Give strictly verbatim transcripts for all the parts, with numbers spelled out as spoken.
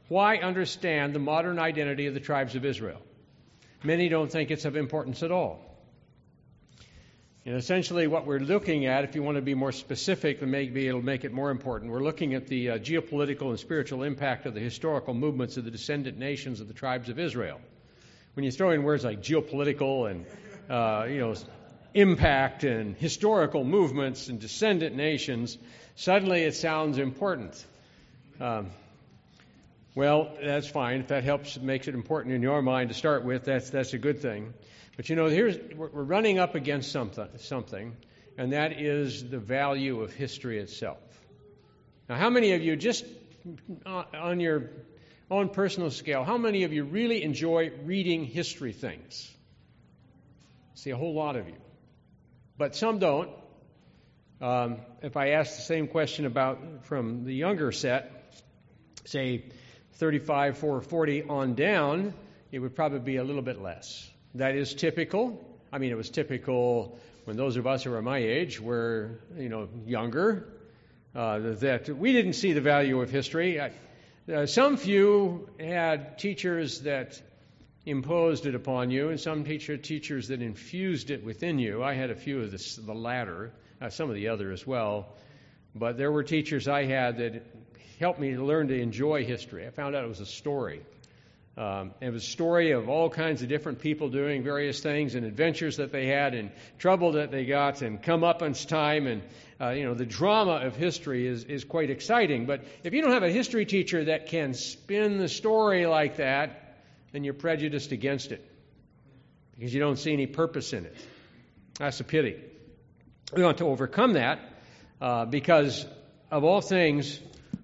Why understand the modern identity of the tribes of Israel? Many don't think it's of importance at all. And essentially what we're looking at, if you want to be more specific, then maybe it'll make it more important. We're looking at the uh, geopolitical and spiritual impact of the historical movements of the descendant nations of the tribes of Israel. When you throw in words like geopolitical and, uh, you know, impact and historical movements and descendant nations, suddenly it sounds important. Um, well, that's fine. If that helps, makes it important in your mind to start with, that's that's a good thing. But you know, here's we're running up against something, something, and that is the value of history itself. Now, how many of you, just on your own personal scale, how many of you really enjoy reading history things? I see a whole lot of you. But some don't. Um, if I ask the same question about from the younger set, say thirty-five, four, forty on down, it would probably be a little bit less. That is typical. I mean, it was typical when those of us who are my age were, you know, younger, uh, that we didn't see the value of history. I, uh, some few had teachers that imposed it upon you, and some teacher teachers that infused it within you. I had a few of this, the latter, uh, some of the other as well. But there were teachers I had that helped me to learn to enjoy history. I found out it was a story. Um, it was a story of all kinds of different people doing various things and adventures that they had and trouble that they got and come-uppance time. And, uh, you know, the drama of history is, is quite exciting. But if you don't have a history teacher that can spin the story like that, then you're prejudiced against it because you don't see any purpose in it. That's a pity. We want to overcome that uh, because, of all things,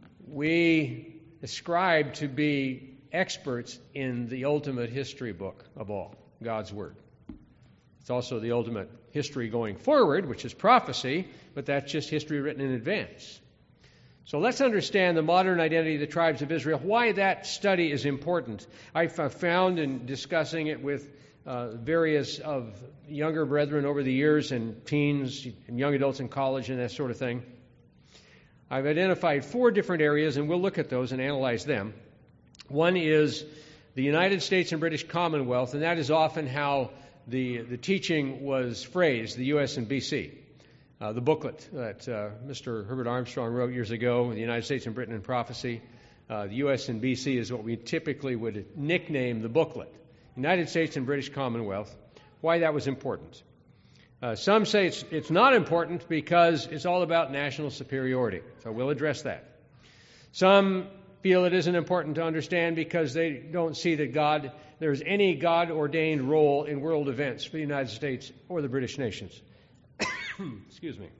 we ascribe to be experts in the ultimate history book of all, God's Word. It's also the ultimate history going forward, which is prophecy, but that's just history written in advance. So let's understand the modern identity of the tribes of Israel, why that study is important. I've found in discussing it with uh, various of younger brethren over the years and teens and young adults in college and that sort of thing. I've identified four different areas, and we'll look at those and analyze them. One is the United States and British Commonwealth, and that is often how the, the teaching was phrased, the U S and B C. Uh, the booklet that uh, Mister Herbert Armstrong wrote years ago, The United States and Britain in Prophecy. Uh, the U S and B C is what we typically would nickname the booklet. United States and British Commonwealth. Why that was important. Uh, some say it's, it's not important because it's all about national superiority. So we'll address that. Some feel it isn't important to understand because they don't see that God, there's any God-ordained role in world events for the United States or the British nations. Excuse me.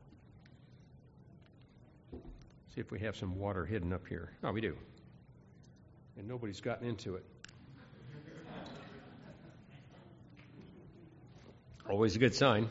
See if we have some water hidden up here. Oh, we do. And nobody's gotten into it. Always a good sign.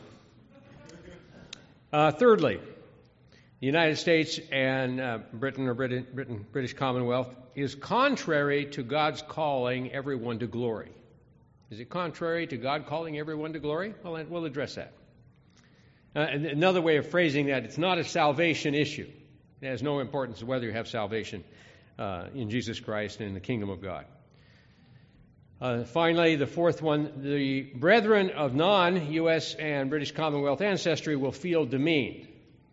Uh, thirdly, the United States and uh, Britain or Britain, Britain, British Commonwealth is contrary to God's calling everyone to glory. Is it contrary to God calling everyone to glory? Well, we'll address that. Uh, and another way of phrasing that, it's not a salvation issue. It has no importance whether you have salvation uh, in Jesus Christ and in the kingdom of God. Uh, finally, the fourth one, the brethren of non-U S and British Commonwealth ancestry will feel demeaned.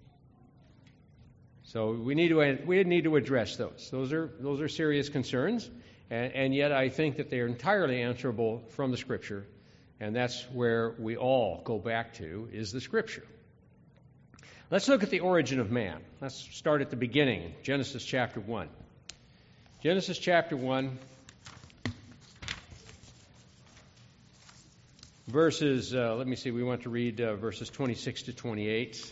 So we need to we need to address those. Those are those are serious concerns, and, and yet I think that they are entirely answerable from the Scripture, and that's where we all go back to, is the Scripture. Let's look at the origin of man. Let's start at the beginning, Genesis chapter one. Genesis chapter one, verses, uh, let me see, we want to read uh, verses twenty-six to twenty-eight.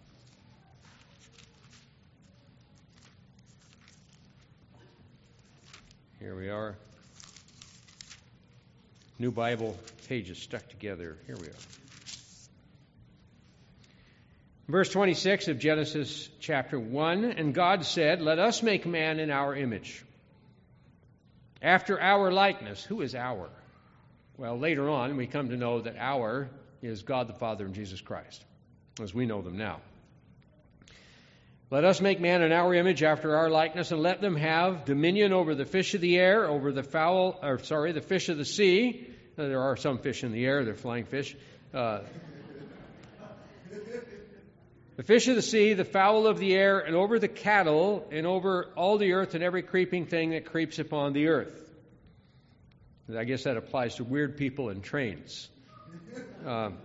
Here we are. New Bible pages stuck together. Here we are. Verse twenty-six of Genesis chapter one, and God said, "Let us make man in our image, after our likeness." Who is our? Well, later on we come to know that our is God the Father and Jesus Christ, as we know them now. Let us make man in our image after our likeness, and let them have dominion over the fish of the air, over the fowl, or sorry, the fish of the sea. Now, there are some fish in the air, they're flying fish. Uh, the fish of the sea, the fowl of the air, and over the cattle, and over all the earth and every creeping thing that creeps upon the earth. I guess that applies to weird people in trains. Um,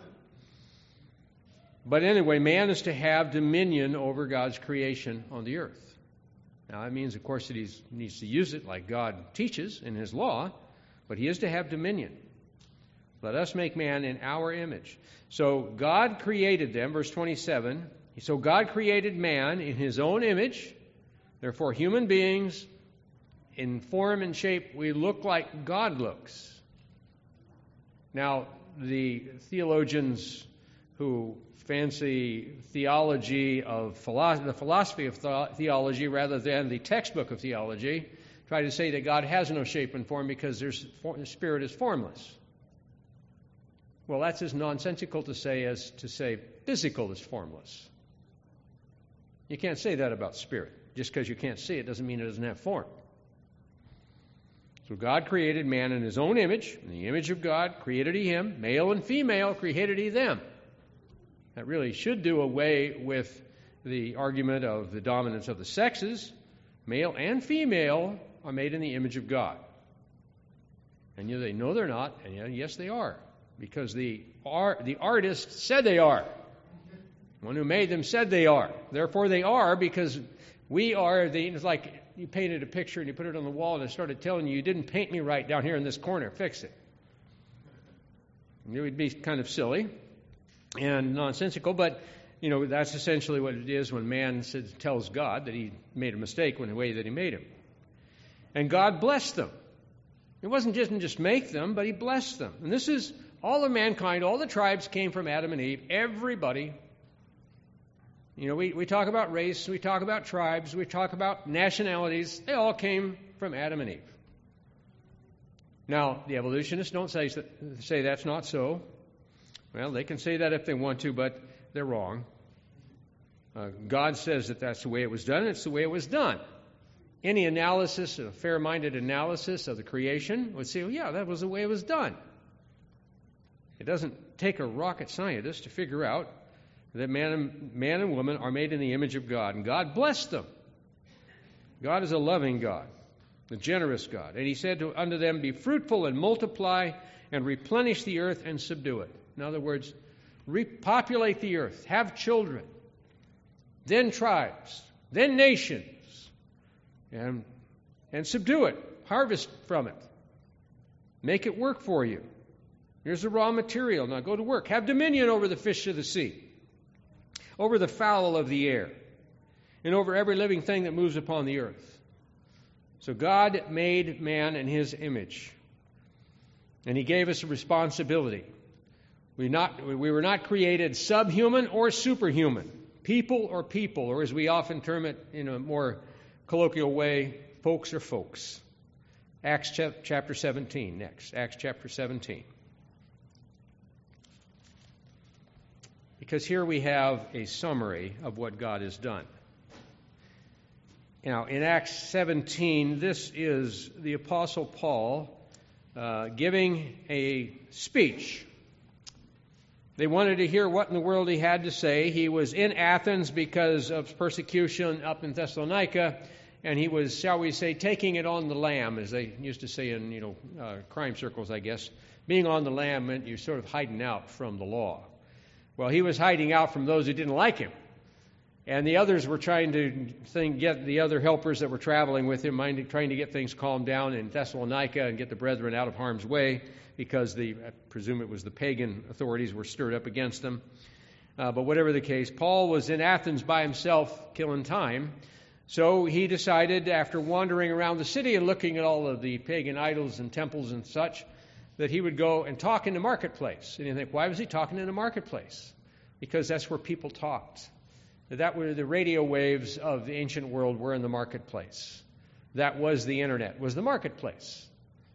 But anyway, man is to have dominion over God's creation on the earth. Now, that means, of course, that he needs to use it like God teaches in his law, but he is to have dominion. Let us make man in our image. So God created them, verse twenty-seven. So God created man in his own image. Therefore, human beings, in form and shape, we look like God looks. Now, the theologians who fancy theology of philosophy, the philosophy of th- theology rather than the textbook of theology, try to say that God has no shape and form because there's, the Spirit is formless. Well, that's as nonsensical to say as to say physical is formless. You can't say that about Spirit. Just because you can't see it doesn't mean it doesn't have form. So God created man in his own image. In the image of God created he him. Male and female created he them. That really should do away with the argument of the dominance of the sexes. Male and female are made in the image of God. And you know, they know they're not, and yet, yes, they are. Because the, art, the artist said they are. The one who made them said they are. Therefore they are, because we are the... It's like you painted a picture and you put it on the wall and I started telling you, you didn't paint me right down here in this corner. Fix it. It would be kind of silly and nonsensical, but you know that's essentially what it is when man says, tells God that he made a mistake in the way that he made him. And God blessed them. It wasn't just just make them, but he blessed them. And this is all of mankind, all the tribes came from Adam and Eve, everybody. You know, we, we talk about race, we talk about tribes, we talk about nationalities. They all came from Adam and Eve. Now, the evolutionists don't say, say that's not so. Well, they can say that if they want to, but they're wrong. Uh, God says that that's the way it was done, and it's the way it was done. Any analysis, a fair-minded analysis of the creation would say, well, yeah, that was the way it was done. It doesn't take a rocket scientist to figure out that man and, man and woman are made in the image of God, and God blessed them. God is a loving God, a generous God. And he said to, unto them, be fruitful and multiply and replenish the earth and subdue it. In other words, repopulate the earth, have children, then tribes, then nations, and, and subdue it, harvest from it, make it work for you. Here's the raw material. Now go to work. Have dominion over the fish of the sea, over the fowl of the air, and over every living thing that moves upon the earth. So God made man in his image, and he gave us a responsibility. We, not, we were not created subhuman or superhuman, people or people, or as we often term it in a more colloquial way, folks or folks. Acts chapter seventeen next. Acts chapter seventeen. Because here we have a summary of what God has done. Now, in Acts seventeen, this is the Apostle Paul uh, giving a speech. They wanted to hear what in the world he had to say. He was in Athens because of persecution up in Thessalonica, and he was, shall we say, taking it on the lam, as they used to say in, you know, uh, crime circles, I guess. Being on the lam meant you're sort of hiding out from the law. Well, he was hiding out from those who didn't like him. And the others were trying to think, get the other helpers that were traveling with him, trying to get things calmed down in Thessalonica and get the brethren out of harm's way, because the, I presume it was the pagan authorities were stirred up against them. Uh, but whatever the case, Paul was in Athens by himself, killing time. So he decided, after wandering around the city and looking at all of the pagan idols and temples and such, that he would go and talk in the marketplace. And you think, why was he talking in the marketplace? Because that's where people talked. That were the radio waves of the ancient world were in the marketplace. That was the internet, was the marketplace.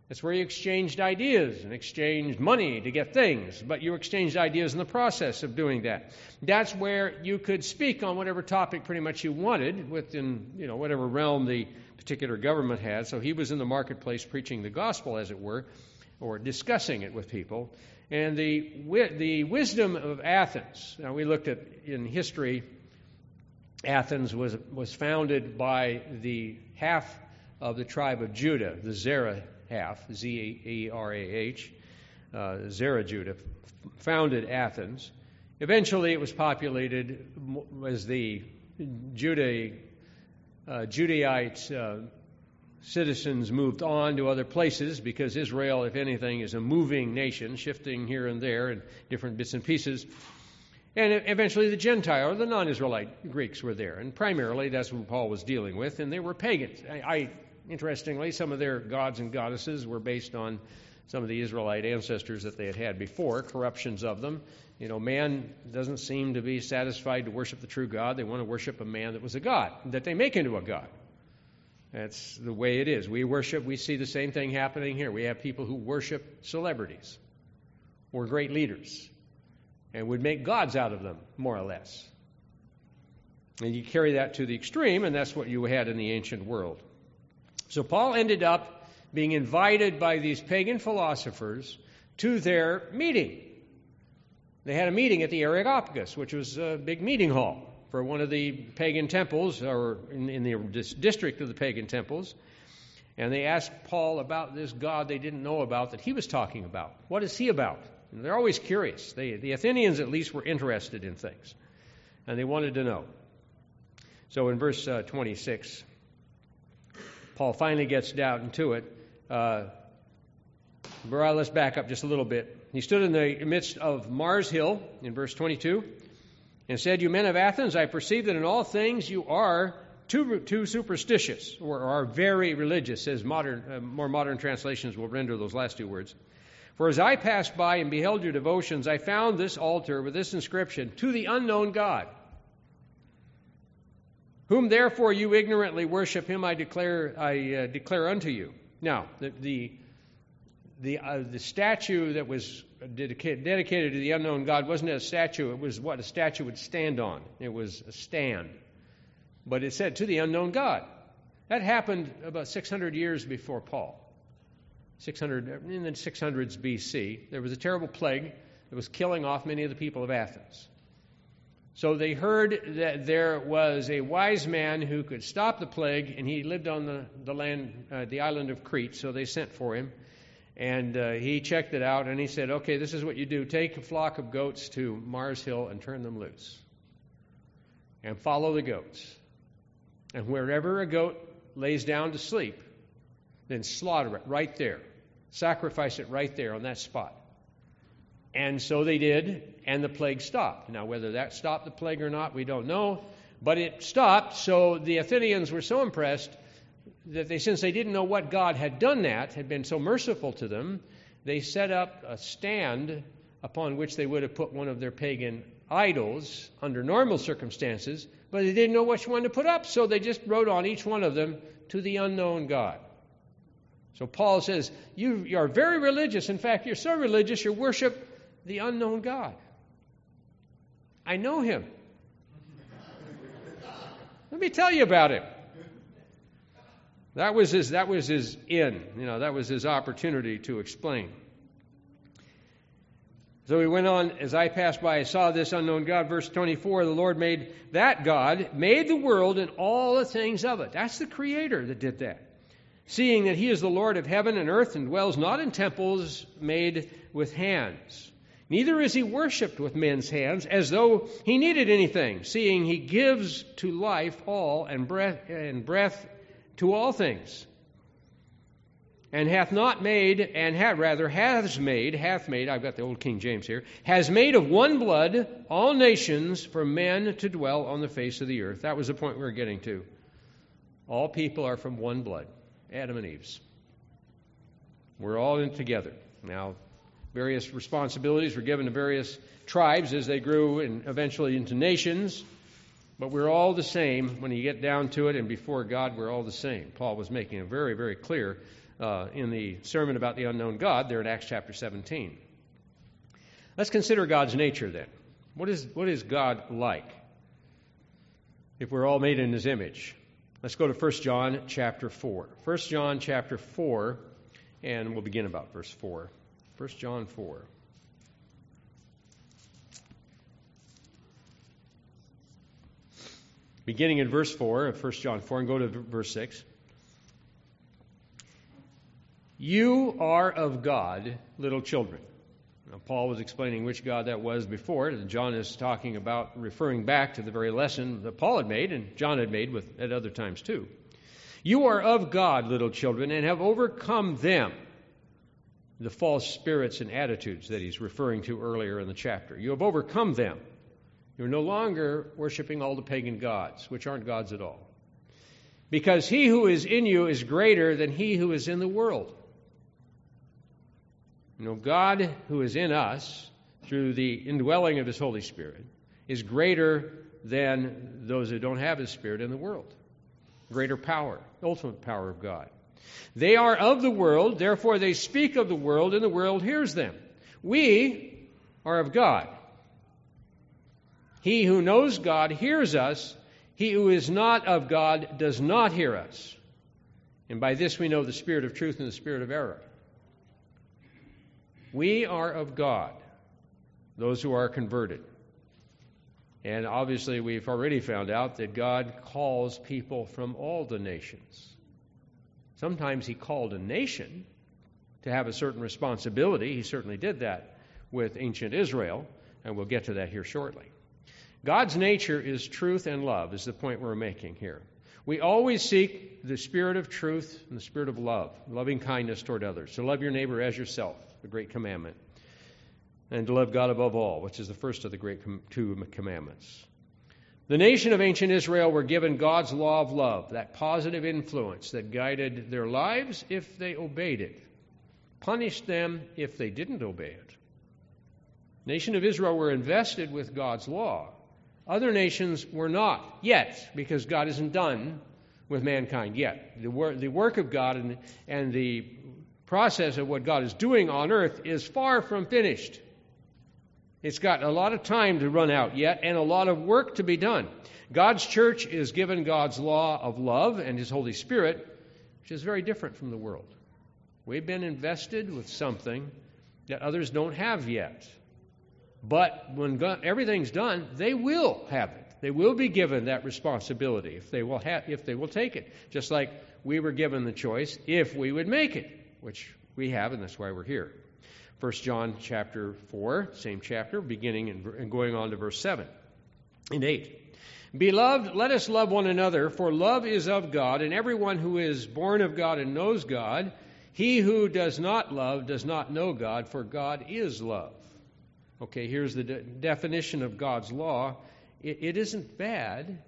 That's where you exchanged ideas and exchanged money to get things, but you exchanged ideas in the process of doing that. That's where you could speak on whatever topic pretty much you wanted within, you know, whatever realm the particular government had. So he was in the marketplace preaching the gospel, as it were, or discussing it with people. And the the wisdom of Athens. Now, we looked at in history, Athens was was founded by the half of the tribe of Judah, the Zerah half, Z E R A H, uh, Zerah Judah, founded Athens. Eventually, it was populated as the Judah, uh, Judaite uh, citizens moved on to other places, because Israel, if anything, is a moving nation, shifting here and there in different bits and pieces. And eventually the Gentile, or the non-Israelite Greeks were there. And primarily that's who Paul was dealing with, and they were pagans. I, I Interestingly, some of their gods and goddesses were based on some of the Israelite ancestors that they had had before, corruptions of them. You know, man doesn't seem to be satisfied to worship the true God. They want to worship a man that was a god, that they make into a god. That's the way it is. We worship, we see the same thing happening here. We have people who worship celebrities or great leaders and would make gods out of them, more or less. And you carry that to the extreme, and that's what you had in the ancient world. So Paul ended up being invited by these pagan philosophers to their meeting. They had a meeting at the Areopagus, which was a big meeting hall for one of the pagan temples, or in, in the district of the pagan temples. And they asked Paul about this God they didn't know about that he was talking about. What is he about? And they're always curious. They, the Athenians, at least, were interested in things, and they wanted to know. So in verse uh, twenty-six, Paul finally gets down to it. Uh, well, let's back up just a little bit. He stood in the midst of Mars Hill, in verse twenty-two, and said, "You men of Athens, I perceive that in all things you are too, too superstitious, or are very religious," as modern, uh, more modern translations will render those last two words. "For as I passed by and beheld your devotions, I found this altar with this inscription, 'To the unknown God.' Whom therefore you ignorantly worship, him I declare I uh, declare unto you." Now, the the the, uh, the statue that was dedicated, dedicated to the unknown God wasn't a statue. It was what a statue would stand on. It was a stand. But it said, "To the unknown God." That happened about six hundred years before Paul. six hundred in the six hundreds B C. There was a terrible plague that was killing off many of the people of Athens. So they heard that there was a wise man who could stop the plague, and he lived on the, the land, uh, the island of Crete, so they sent for him. And uh, he checked it out, and he said, "Okay, this is what you do. Take a flock of goats to Mars Hill and turn them loose. And follow the goats. And wherever a goat lays down to sleep, then slaughter it right there. Sacrifice it right there on that spot." And so they did, and the plague stopped. Now, whether that stopped the plague or not, we don't know. But it stopped, so the Athenians were so impressed that they, since they didn't know what God had done that, had been so merciful to them, they set up a stand upon which they would have put one of their pagan idols under normal circumstances, but they didn't know which one to put up, so they just wrote on each one of them, "To the unknown God." So Paul says, you, you are very religious. In fact, you're so religious, you worship the unknown God. I know him. Let me tell you about him. That was his, that was his in. You know, that was his opportunity to explain. So he went on, "As I passed by, I saw this unknown God." Verse twenty-four, "The Lord made that God, made the world and all the things of it." That's the Creator that did that. "Seeing that he is the Lord of heaven and earth, and dwells not in temples made with hands. Neither is he worshipped with men's hands, as though he needed anything, seeing he gives to life all and breath and breath to all things. And hath not made, and had rather has made, hath made, I've got the old King James here, has made of one blood all nations for men to dwell on the face of the earth." That was the point we were getting to. All people are from one blood, Adam and Eve's. We're all in together. Now, various responsibilities were given to various tribes as they grew and eventually into nations. But we're all the same when you get down to it, and before God, we're all the same. Paul was making it very, very clear uh, in the sermon about the unknown God there in Acts chapter seventeen. Let's consider God's nature then. What is, what is God like if we're all made in His image? Let's go to First John chapter four. First John chapter four, and we'll begin about verse four. First John four. Beginning in verse four of First John four, and go to verse six. You are of God, little children. Now, Paul was explaining which God that was before, and John is talking about referring back to the very lesson that Paul had made and John had made with, at other times too. You are of God, little children, and have overcome them, the false spirits and attitudes that he's referring to earlier in the chapter. You have overcome them. You're no longer worshiping all the pagan gods, which aren't gods at all. Because he who is in you is greater than he who is in the world. You know, God who is in us, through the indwelling of His Holy Spirit, is greater than those who don't have His Spirit in the world. Greater power, ultimate power of God. They are of the world, therefore they speak of the world, and the world hears them. We are of God. He who knows God hears us. He who is not of God does not hear us. And by this we know the spirit of truth and the spirit of error. We are of God, those who are converted. And obviously we've already found out that God calls people from all the nations. Sometimes He called a nation to have a certain responsibility. He certainly did that with ancient Israel, and we'll get to that here shortly. God's nature is truth and love, is the point we're making here. We always seek the spirit of truth and the spirit of love, loving kindness toward others. So love your neighbor as yourself, the great commandment. And to love God above all, which is the first of the great com- two commandments. The nation of ancient Israel were given God's law of love, that positive influence that guided their lives if they obeyed it, punished them if they didn't obey it. The nation of Israel were invested with God's law. Other nations were not yet, because God isn't done with mankind yet. The, wor- the work of God and, and the process of what God is doing on earth is far from finished. It's got a lot of time to run out yet and a lot of work to be done. God's church is given God's law of love and His Holy Spirit, which is very different from the world. We've been invested with something that others don't have yet. But when God, everything's done, they will have it. They will be given that responsibility if they will ha- if they will take it. Just like we were given the choice if we would make it, which we have, and that's why we're here. First John chapter four, same chapter, beginning and, and going on to verse seven and eight. Beloved, let us love one another, for love is of God, and everyone who is born of God and knows God. He who does not love does not know God, for God is love. Okay, here's the de- definition of God's law. It, it isn't bad.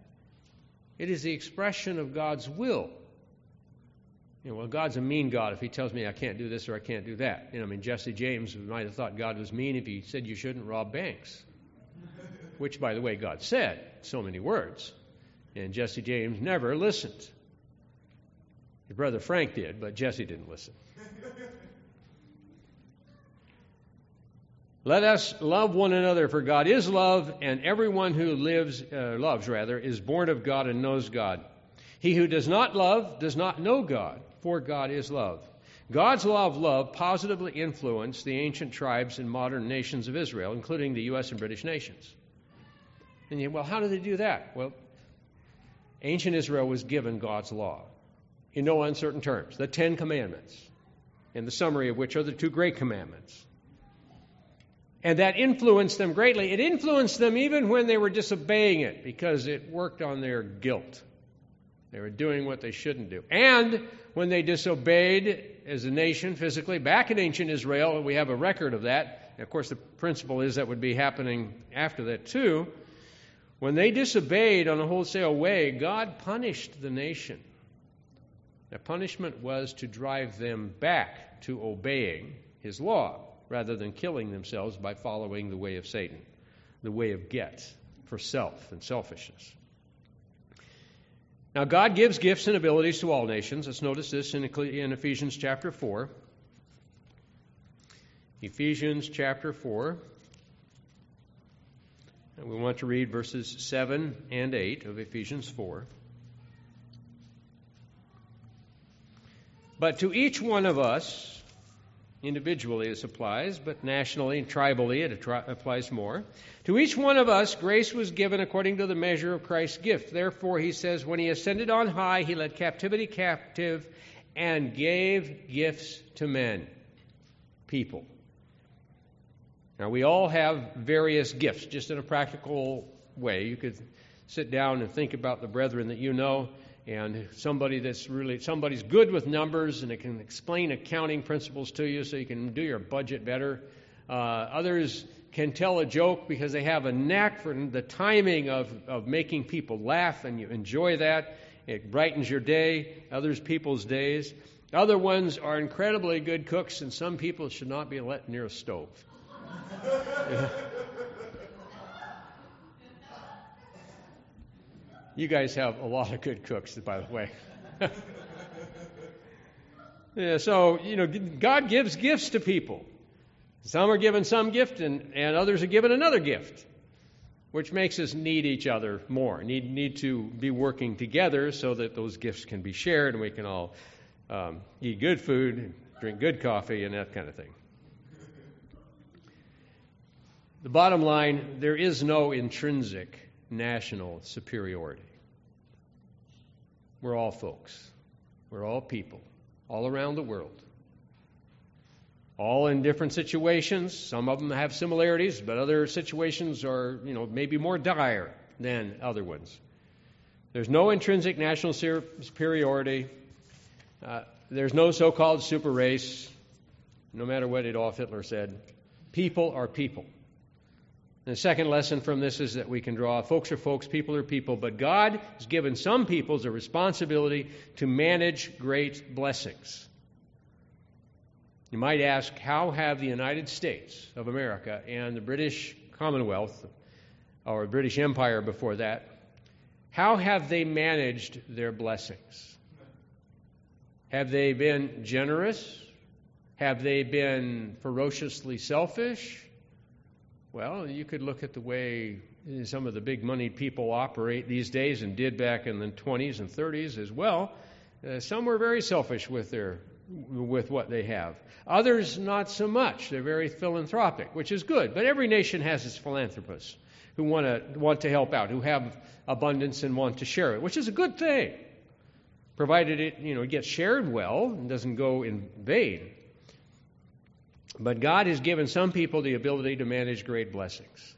It is the expression of God's will. You know, well, God's a mean God if He tells me I can't do this or I can't do that. You know, I mean, Jesse James might have thought God was mean if He said you shouldn't rob banks, which, by the way, God said so many words. And Jesse James never listened. His brother Frank did, but Jesse didn't listen. Let us love one another, for God is love, and everyone who lives, uh, loves rather, is born of God and knows God. He who does not love does not know God, for God is love. God's law of love positively influenced the ancient tribes and modern nations of Israel, including the U S and British nations. And you, well, how did they do that? Well, ancient Israel was given God's law in no uncertain terms, the Ten Commandments, and the summary of which are the two great commandments. And that influenced them greatly. It influenced them even when they were disobeying it, because it worked on their guilt. They were doing what they shouldn't do. And when they disobeyed as a nation physically, back in ancient Israel, we have a record of that. And of course, the principle is that would be happening after that too. When they disobeyed on a wholesale way, God punished the nation. The punishment was to drive them back to obeying His law, rather than killing themselves by following the way of Satan, the way of get for self and selfishness. Now, God gives gifts and abilities to all nations. Let's notice this in Ephesians chapter four. Ephesians chapter four. And we want to read verses seven and eight of Ephesians four. But to each one of us, individually this applies, but nationally and tribally it applies more. To each one of us, grace was given according to the measure of Christ's gift. Therefore, he says, when he ascended on high, he led captivity captive and gave gifts to men, people. Now, we all have various gifts, just in a practical way. You could sit down and think about the brethren that you know, and somebody that's really, somebody's good with numbers and it can explain accounting principles to you so you can do your budget better. Uh, others can tell a joke because they have a knack for the timing of, of making people laugh, and you enjoy that. It brightens your day, others people's days. Other ones are incredibly good cooks, and some people should not be let near a stove. Yeah. You guys have a lot of good cooks, by the way. Yeah, so, you know, God gives gifts to people. Some are given some gift, and, and others are given another gift, which makes us need each other more, need need to be working together so that those gifts can be shared and we can all um, eat good food, drink good coffee, and that kind of thing. The bottom line, there is no intrinsic national superiority. We're all folks. We're all people, all around the world. All in different situations. Some of them have similarities, but other situations are, you know, maybe more dire than other ones. There's no intrinsic national superiority. Uh, there's no so-called super race, no matter what Adolf Hitler said. People are people. And the second lesson from this is that we can draw, folks are folks, people are people, but God has given some peoples a responsibility to manage great blessings. You might ask, how have the United States of America and the British Commonwealth, or British Empire before that, how have they managed their blessings? Have they been generous? Have they been ferociously selfish? Well, you could look at the way some of the big money people operate these days and did back in the twenties and thirties as well. Uh, some were very selfish with their with what they have. Others not so much. They're very philanthropic, which is good. But every nation has its philanthropists who want to want to help out, who have abundance and want to share it, which is a good thing, provided it, you know, gets shared well and doesn't go in vain. But God has given some people the ability to manage great blessings.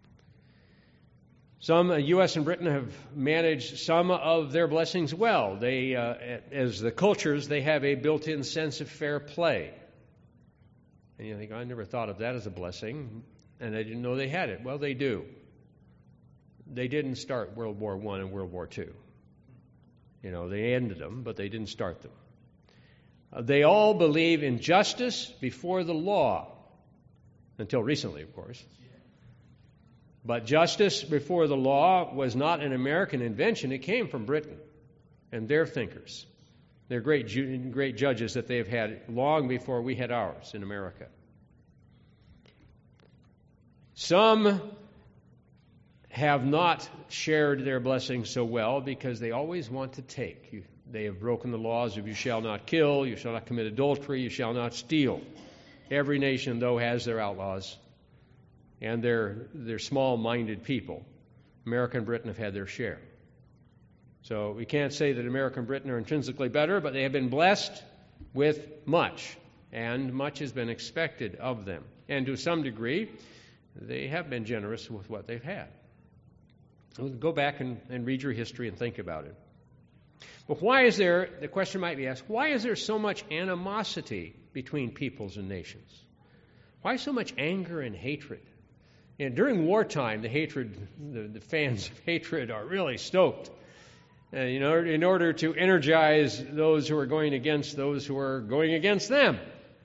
Some, uh, U S and Britain have managed some of their blessings well. They, uh, as the cultures, they have a built-in sense of fair play. And you think, I never thought of that as a blessing, and I didn't know they had it. Well, they do. They didn't start World War One and World War Two. You know, they ended them, but they didn't start them. Uh, they all believe in justice before the law, until recently, of course. But justice before the law was not an American invention. It came from Britain and their thinkers. They're great, ju- great judges that they've had long before we had ours in America. Some have not shared their blessings so well because they always want to take. You, they have broken the laws of you shall not kill, you shall not commit adultery, you shall not steal. Every nation, though, has their outlaws. And they're, they're small-minded people. America and Britain have had their share. So we can't say that America and Britain are intrinsically better, but they have been blessed with much, and much has been expected of them. And to some degree, they have been generous with what they've had. So go back and, and read your history and think about it. But why is there, the question might be asked, why is there so much animosity between peoples and nations? Why so much anger and hatred? And during wartime, the hatred, the, the fans of hatred are really stoked. Uh, you know, in order to energize those who are going against those who are going against them.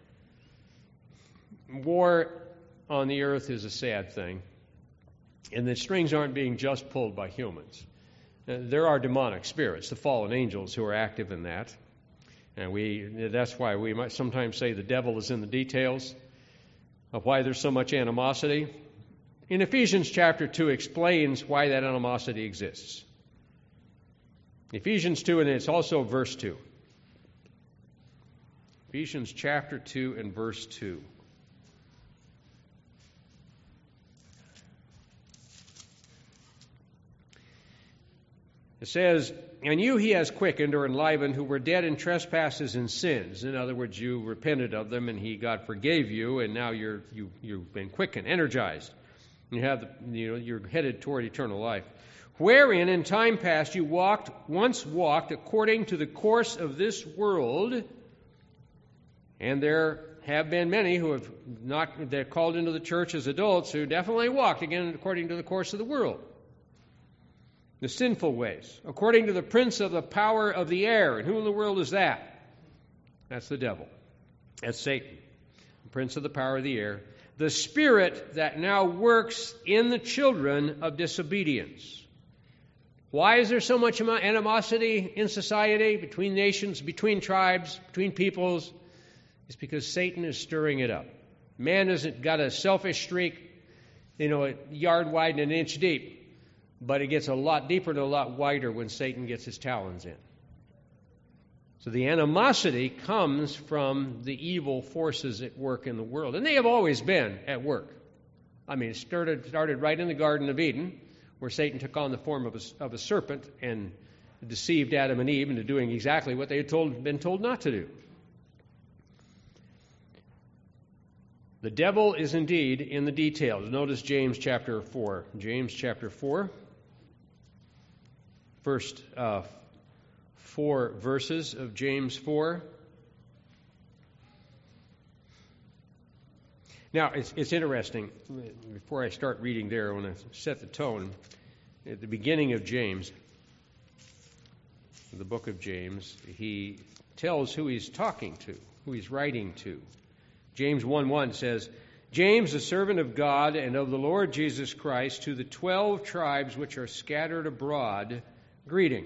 War on the earth is a sad thing. And the strings aren't being just pulled by humans. Uh, there are demonic spirits, the fallen angels, who are active in that. And we that's why we might sometimes say the devil is in the details of why there's so much animosity. In Ephesians chapter two explains why that animosity exists. Ephesians two, and it's also verse two. Ephesians chapter two and verse two. It says, "And you he has quickened or enlivened who were dead in trespasses and sins." In other words, you repented of them and he, God, forgave you, and now you're, you, you've been quickened, energized. You have, the, you know, you're headed toward eternal life. "Wherein in time past you walked, once walked according to the course of this world," and there have been many who have not, they're called into the church as adults who definitely walked again according to the course of the world. The sinful ways, according to the prince of the power of the air. And who in the world is that? That's the devil. That's Satan, the prince of the power of the air. "The spirit that now works in the children of disobedience." Why is there so much animosity in society, between nations, between tribes, between peoples? It's because Satan is stirring it up. Man hasn't got a selfish streak, you know, a yard wide and an inch deep. But it gets a lot deeper and a lot wider when Satan gets his talons in. So the animosity comes from the evil forces at work in the world. And they have always been at work. I mean, it started, started right in the Garden of Eden, where Satan took on the form of a, of a serpent and deceived Adam and Eve into doing exactly what they had told, been told not to do. The devil is indeed in the details. Notice James chapter four. James chapter four. First uh, four verses of James four. Now, it's, it's interesting. Before I start reading there, I want to set the tone. At the beginning of James, the book of James, he tells who he's talking to, who he's writing to. James one one says, "James, a servant of God and of the Lord Jesus Christ, to the twelve tribes which are scattered abroad, greeting."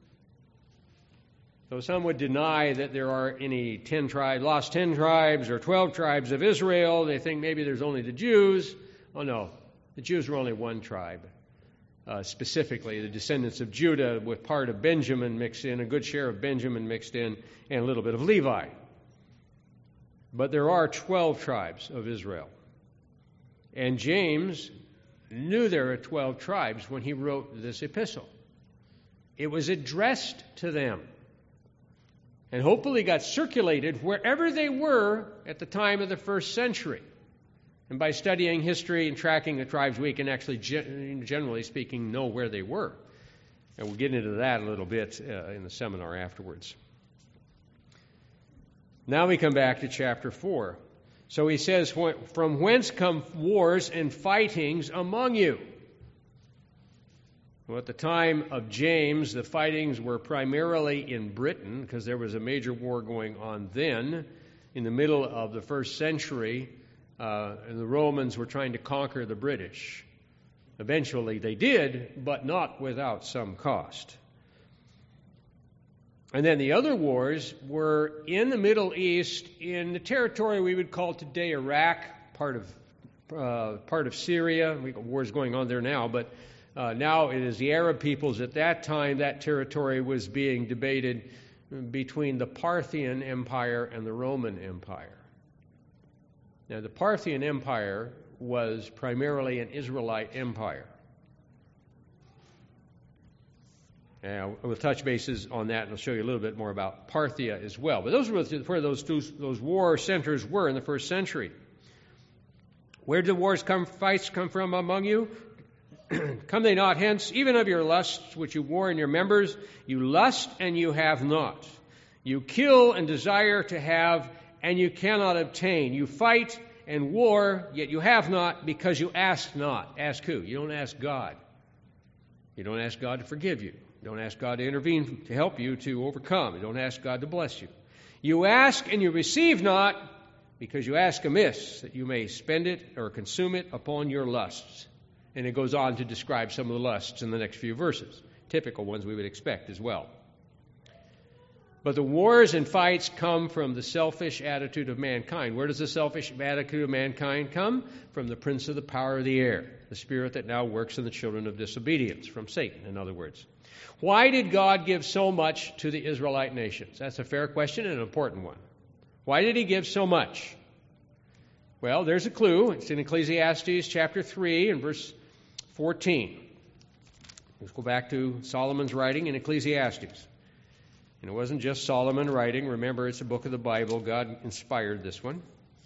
So some would deny that there are any ten tribes, lost ten tribes or twelve tribes of Israel. They think maybe there's only the Jews. Oh no, the Jews were only one tribe. Uh, specifically, the descendants of Judah with part of Benjamin mixed in, a good share of Benjamin mixed in, and a little bit of Levi. But there are twelve tribes of Israel. And James knew there were twelve tribes when he wrote this epistle. It was addressed to them and hopefully got circulated wherever they were at the time of the first century. And by studying history and tracking the tribes, we can actually, generally speaking, know where they were. And we'll get into that a little bit uh, in the seminar afterwards. Now we come back to chapter four. So he says, "From whence come wars and fightings among you?" Well, at the time of James, the fightings were primarily in Britain, because there was a major war going on then. In the middle of the first century, uh, and the Romans were trying to conquer the British. Eventually they did, but not without some cost. And then the other wars were in the Middle East, in the territory we would call today Iraq, part of uh, part of Syria. We got wars going on there now, but uh, now it is the Arab peoples. At that time, that territory was being debated between the Parthian Empire and the Roman Empire. Now, the Parthian Empire was primarily an Israelite empire. And we'll touch bases on that, and I'll show you a little bit more about Parthia as well. But those were where those two, those war centers were in the first century. Where did the wars come, fights come from among you? Come they not hence, even of your lusts which you war in your members? You lust and you have not. You kill and desire to have, and you cannot obtain. You fight and war, yet you have not, because you ask not. Ask who? You don't ask God. You don't ask God to forgive you. You don't ask God to intervene to help you to overcome. You don't ask God to bless you. You ask and you receive not, because you ask amiss, that you may spend it or consume it upon your lusts. And it goes on to describe some of the lusts in the next few verses. typical ones we would expect as well. But the wars and fights come from the selfish attitude of mankind. Where does the selfish attitude of mankind come? From the prince of the power of the air, the spirit that now works in the children of disobedience, from Satan, in other words. Why did God give so much to the Israelite nations? That's a fair question and an important one. Why did he give so much? Well, there's a clue. It's in Ecclesiastes chapter three and verse fourteen. Let's go back to Solomon's writing in Ecclesiastes. And it wasn't just Solomon writing. Remember, it's a book of the Bible. God inspired this one.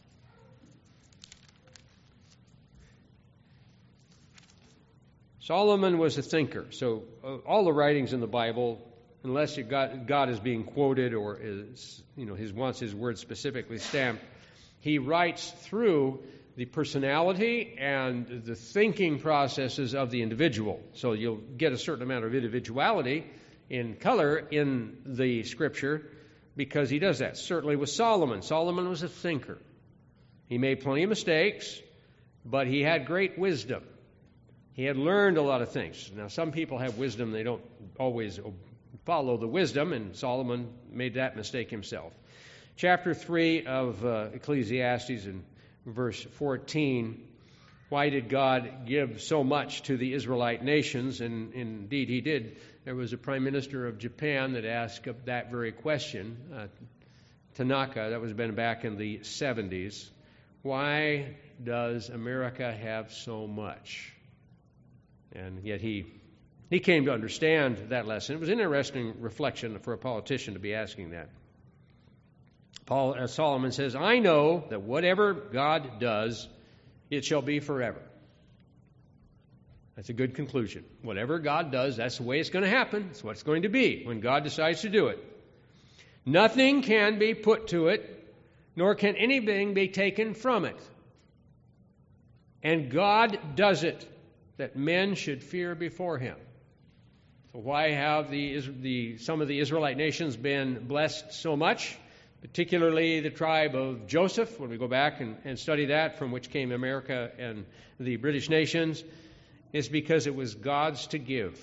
Solomon was a thinker. So uh, all the writings in the Bible, unless you got, God is being quoted or is, you know, his wants his words specifically stamped, he writes through the personality and the thinking processes of the individual. So you'll get a certain amount of individuality in color in the Scripture because he does that. Certainly with Solomon. Solomon was a thinker. He made plenty of mistakes, but he had great wisdom. He had learned a lot of things. Now, some people have wisdom. They don't always follow the wisdom, and Solomon made that mistake himself. Chapter three of uh, Ecclesiastes and verse fourteen, why did God give so much to the Israelite nations? And indeed he did. There was a prime minister of Japan that asked that very question, uh, Tanaka, that was been back in the seventies. Why does America have so much? And yet he he came to understand that lesson. It was an interesting reflection for a politician to be asking that. Paul, uh, Solomon says, I know that whatever God does, it shall be forever. That's a good conclusion. Whatever God does, that's the way it's going to happen. It's what it's going to be when God decides to do it. Nothing can be put to it, nor can anything be taken from it. And God does it, that men should fear before him. So why have the, the some of the Israelite nations been blessed so much? Particularly the tribe of Joseph, when we go back and, and study that, from which came America and the British nations, is because it was God's to give.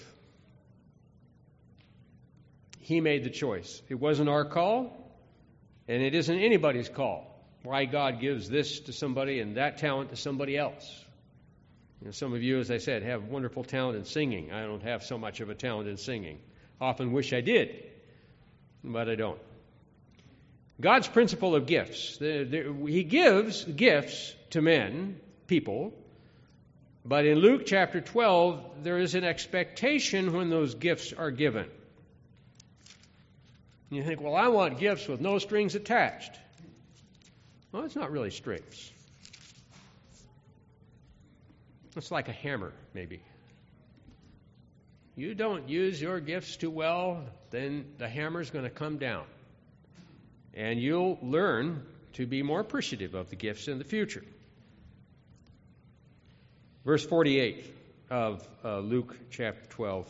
He made the choice. It wasn't our call, and it isn't anybody's call. Why God gives this to somebody and that talent to somebody else. You know, some of you, as I said, have wonderful talent in singing. I don't have so much of a talent in singing. Often wish I did, but I don't. God's principle of gifts. The, the, he gives gifts to men, people, but in Luke chapter twelve, there is an expectation when those gifts are given. You think, well, I want gifts with no strings attached. Well, it's not really strings. It's like a hammer, maybe. You don't use your gifts too well, then the hammer's going to come down. And you'll learn to be more appreciative of the gifts in the future. Verse forty-eight of uh, Luke chapter twelve.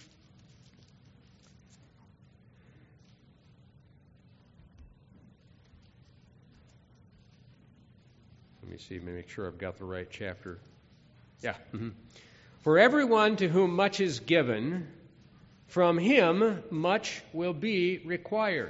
Let me see, let me make sure I've got the right chapter. Yeah. Mm-hmm. For everyone to whom much is given, from him much will be required.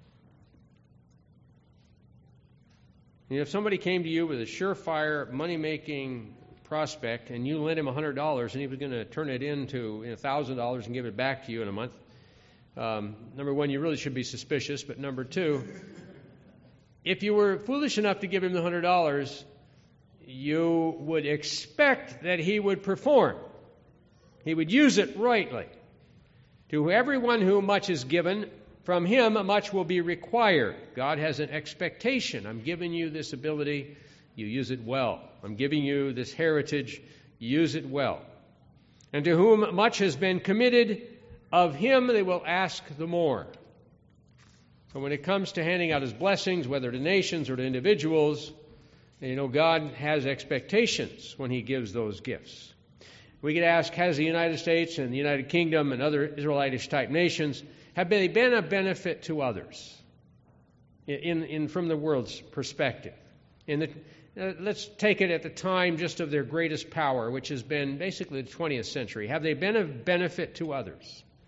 You know, if somebody came to you with a surefire money-making prospect and you lent him one hundred dollars and he was going to turn it into one thousand dollars and give it back to you in a month, um, number one, you really should be suspicious. But number two, if you were foolish enough to give him the one hundred dollars, you would expect that he would perform. He would use it rightly. To everyone whom much is given, from him much will be required. God has an expectation. I'm giving you this ability, you use it well. I'm giving you this heritage, use it well. And to whom much has been committed, of him they will ask the more. So when it comes to handing out his blessings, whether to nations or to individuals, you know, God has expectations when he gives those gifts. We could ask, has the United States and the United Kingdom and other Israelitish type nations, have they been a benefit to others in, in from the world's perspective? In the, uh, let's take it at the time just of their greatest power, which has been basically the twentieth century. Have they been of benefit to others?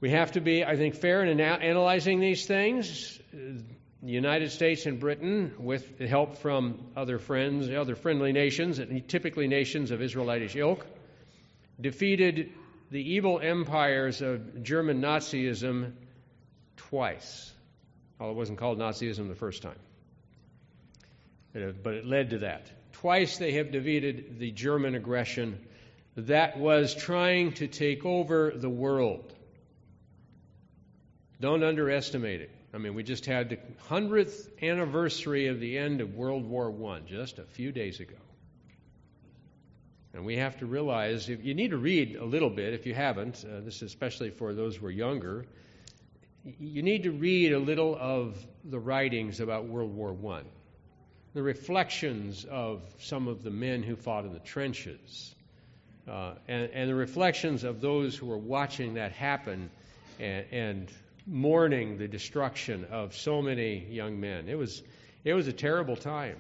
We have to be, I think, fair in ana- analyzing these things. The United States and Britain, with the help from other friends, other friendly nations, typically nations of Israelitish ilk, defeated the evil empires of German Nazism twice. Well, it wasn't called Nazism the first time, but it led to that. Twice they have defeated the German aggression that was trying to take over the world. Don't underestimate it. I mean, we just had the hundredth anniversary of the end of World War One just a few days ago. And we have to realize, if you need to read a little bit if you haven't, uh, this is especially for those who are younger, you need to read a little of the writings about World War One, the reflections of some of the men who fought in the trenches, uh, and, and the reflections of those who were watching that happen and, and mourning the destruction of so many young men. It was, it was a terrible time.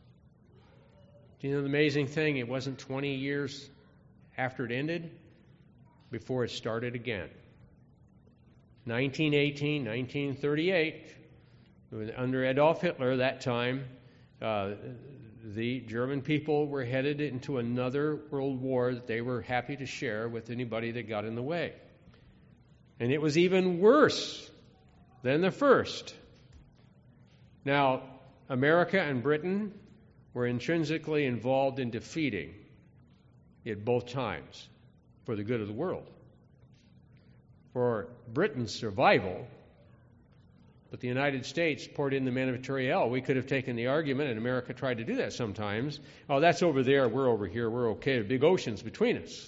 Do you know the amazing thing? It wasn't twenty years after it ended before it started again. nineteen eighteen, nineteen thirty-eight, under Adolf Hitler that time, uh, the German people were headed into another world war that they were happy to share with anybody that got in the way. And it was even worse than the first. Now, America and Britain were intrinsically involved in defeating it both times for the good of the world. For Britain's survival, but the United States poured in the materiel. We could have taken the argument, and America tried to do that sometimes. Oh, that's over there, we're over here, we're okay. Big oceans between us.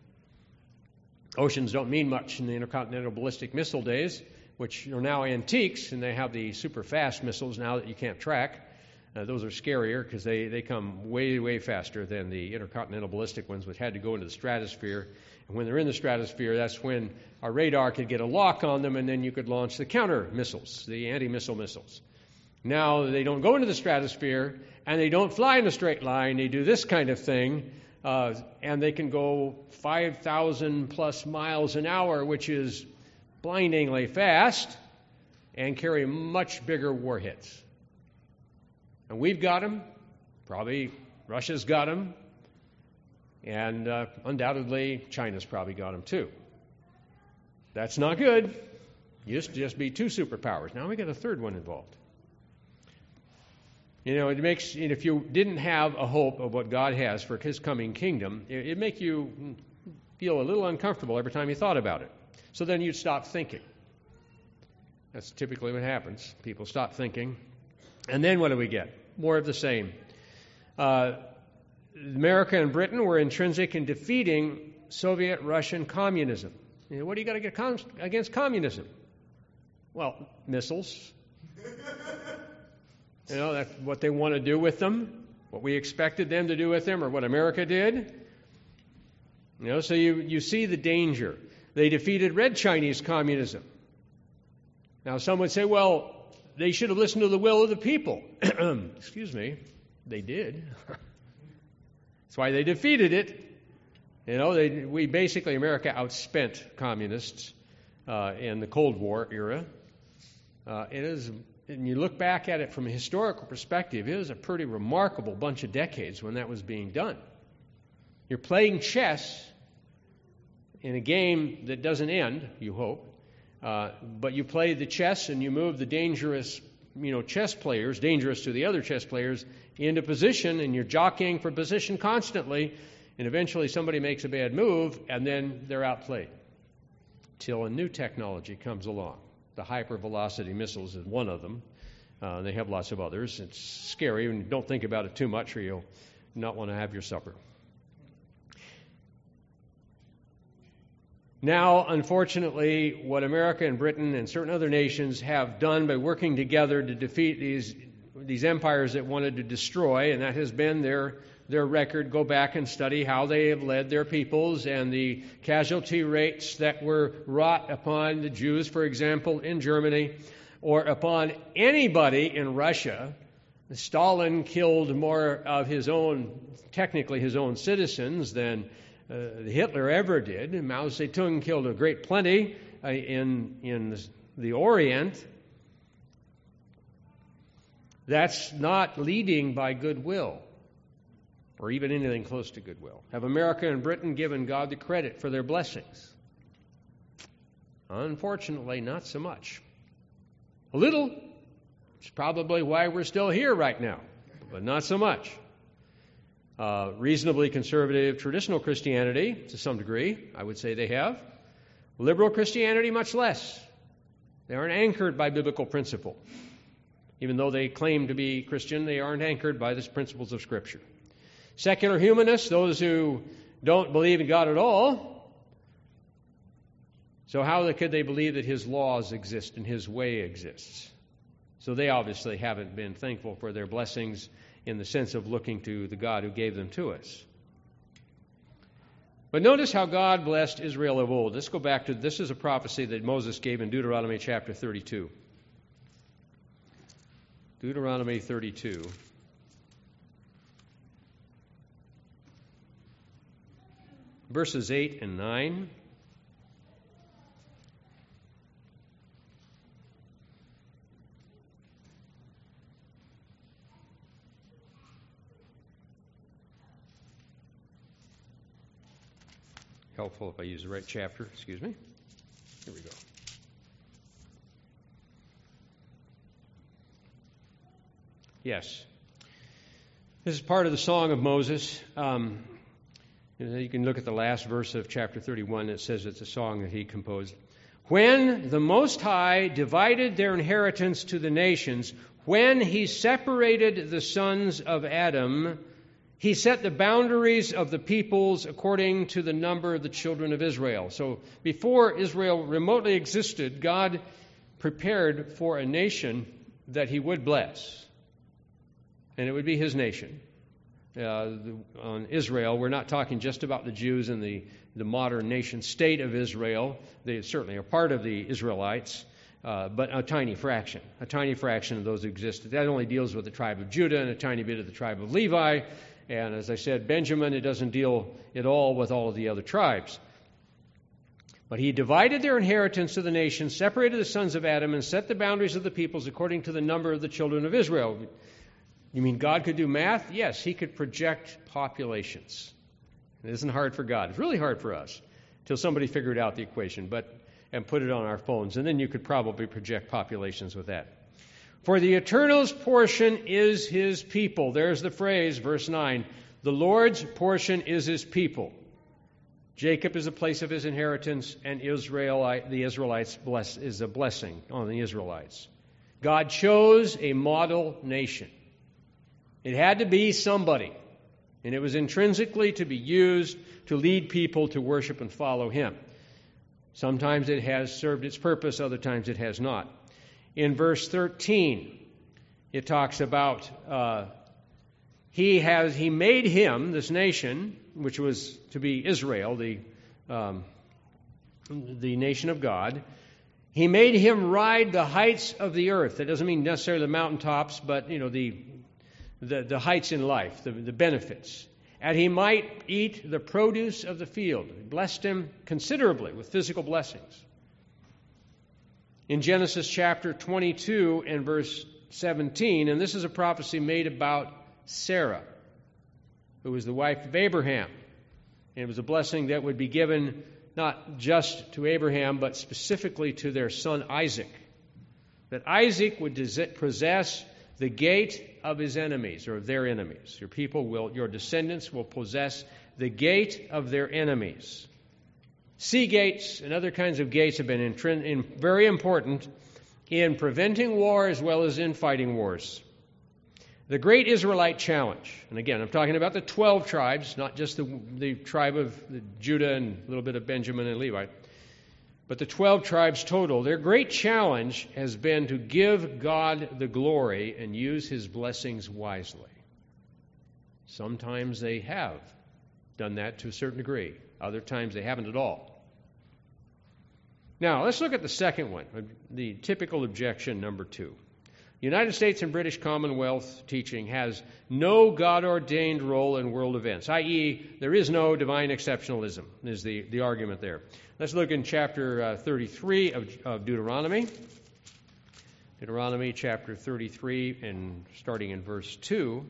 Oceans don't mean much in the intercontinental ballistic missile days, which are now antiques, and they have the super fast missiles now that you can't track. Uh, those are scarier because they, they come way, way faster than the intercontinental ballistic ones, which had to go into the stratosphere. And when they're in the stratosphere, that's when our radar could get a lock on them, and then you could launch the counter missiles, the anti-missile missiles. Now they don't go into the stratosphere, and they don't fly in a straight line. They do this kind of thing. Uh, and they can go five thousand plus miles an hour, which is blindingly fast, and carry much bigger warheads. And we've got them. Probably Russia's got them. And uh, undoubtedly China's probably got them too. That's not good. Used to just be two superpowers. Now we got a third one involved. You know, it makes, if you didn't have a hope of what God has for His coming kingdom, it'd make you feel a little uncomfortable every time you thought about it. So then you'd stop thinking. That's typically what happens. People stop thinking. And then what do we get? More of the same. Uh, America and Britain were intrinsic in defeating Soviet Russian communism. You know, what do you got to get com- against communism? Well, missiles. You know, that's what they want to do with them, what we expected them to do with them, or what America did. You know, so you, you see the danger. They defeated Red Chinese communism. Now, some would say, well, they should have listened to the will of the people. Excuse me, they did. That's why they defeated it. You know, they, we basically, America outspent communists uh, in the Cold War era. Uh, it is... And you look back at it from a historical perspective, it was a pretty remarkable bunch of decades when that was being done. You're playing chess in a game that doesn't end, you hope, uh, but you play the chess and you move the dangerous, you know, chess players, dangerous to the other chess players, into position, and you're jockeying for position constantly, and eventually somebody makes a bad move, and then they're outplayed till a new technology comes along. The hypervelocity missiles is one of them. Uh, they have lots of others. It's scary, and don't think about it too much or you'll not want to have your supper. Now, unfortunately, what America and Britain and certain other nations have done by working together to defeat these these empires that wanted to destroy, and that has been their their record. Go back and study how they have led their peoples and the casualty rates that were wrought upon the Jews, for example, in Germany, or upon anybody in Russia. Stalin killed more of his own, technically his own citizens than uh, Hitler ever did. Mao Zedong killed a great plenty, uh, in, in the Orient, that's not leading by goodwill, or even anything close to goodwill. Have America and Britain given God the credit for their blessings? Unfortunately, not so much. A little. It's probably why we're still here right now, but not so much. Uh, reasonably conservative traditional Christianity, to some degree, I would say they have. Liberal Christianity, much less. They aren't anchored by biblical principle. Even though they claim to be Christian, they aren't anchored by the principles of Scripture. Secular humanists, those who don't believe in God at all, so how could they believe that His laws exist and His way exists? So they obviously haven't been thankful for their blessings in the sense of looking to the God who gave them to us. But notice how God blessed Israel of old. Let's go back to, this is a prophecy that Moses gave in Deuteronomy chapter thirty-two. Deuteronomy thirty-two. Verses eight and nine. Helpful if I use the right chapter. Excuse me. Here we go. Yes. This is part of the Song of Moses. Um, you can look at the last verse of chapter thirty-one. It says it's a song that he composed. When the Most High divided their inheritance to the nations, when he separated the sons of Adam, he set the boundaries of the peoples according to the number of the children of Israel. So before Israel remotely existed, God prepared for a nation that he would bless. And it would be his nation. Uh, the, on Israel, we're not talking just about the Jews and the, the modern nation state of Israel. They certainly are part of the Israelites, uh, but a tiny fraction. A tiny fraction of those who existed. That only deals with the tribe of Judah and a tiny bit of the tribe of Levi. And as I said, Benjamin, it doesn't deal at all with all of the other tribes. But he divided their inheritance to the nations, separated the sons of Adam, and set the boundaries of the peoples according to the number of the children of Israel. You mean God could do math? Yes, he could project populations. It isn't hard for God. It's really hard for us until somebody figured out the equation but and put it on our phones. And then you could probably project populations with that. For the Eternal's portion is his people. There's the phrase, verse nine. The Lord's portion is his people. Jacob is a place of his inheritance, and Israel, the Israelites bless, is a blessing on the Israelites. God chose a model nation. It had to be somebody, and it was intrinsically to be used to lead people to worship and follow him. Sometimes it has served its purpose, other times it has not. In verse thirteen, it talks about uh, he has he made him, this nation, which was to be Israel, the um, the nation of God. He made him ride the heights of the earth. That doesn't mean necessarily the mountaintops, but you know the the, the heights in life, the, the benefits. And he might eat the produce of the field. He blessed him considerably with physical blessings. In Genesis chapter twenty-two and verse seventeen, and this is a prophecy made about Sarah, who was the wife of Abraham. And it was a blessing that would be given not just to Abraham, but specifically to their son Isaac. That Isaac would possess the gate of his enemies, or of their enemies. Your people will, your descendants will possess the gate of their enemies. Sea gates and other kinds of gates have been in, in, very important in preventing war as well as in fighting wars. The great Israelite challenge, and again, I'm talking about the twelve tribes, not just the, the tribe of Judah and a little bit of Benjamin and Levi, but the twelve tribes total. Their great challenge has been to give God the glory and use his blessings wisely. Sometimes they have done that to a certain degree. Other times they haven't at all. Now, let's look at the second one, the typical objection number two. United States and British Commonwealth teaching has no God-ordained role in world events, that is, there is no divine exceptionalism, is the, the argument there. Let's look in chapter uh, thirty-three of, of Deuteronomy. Deuteronomy chapter thirty-three, and starting in verse two.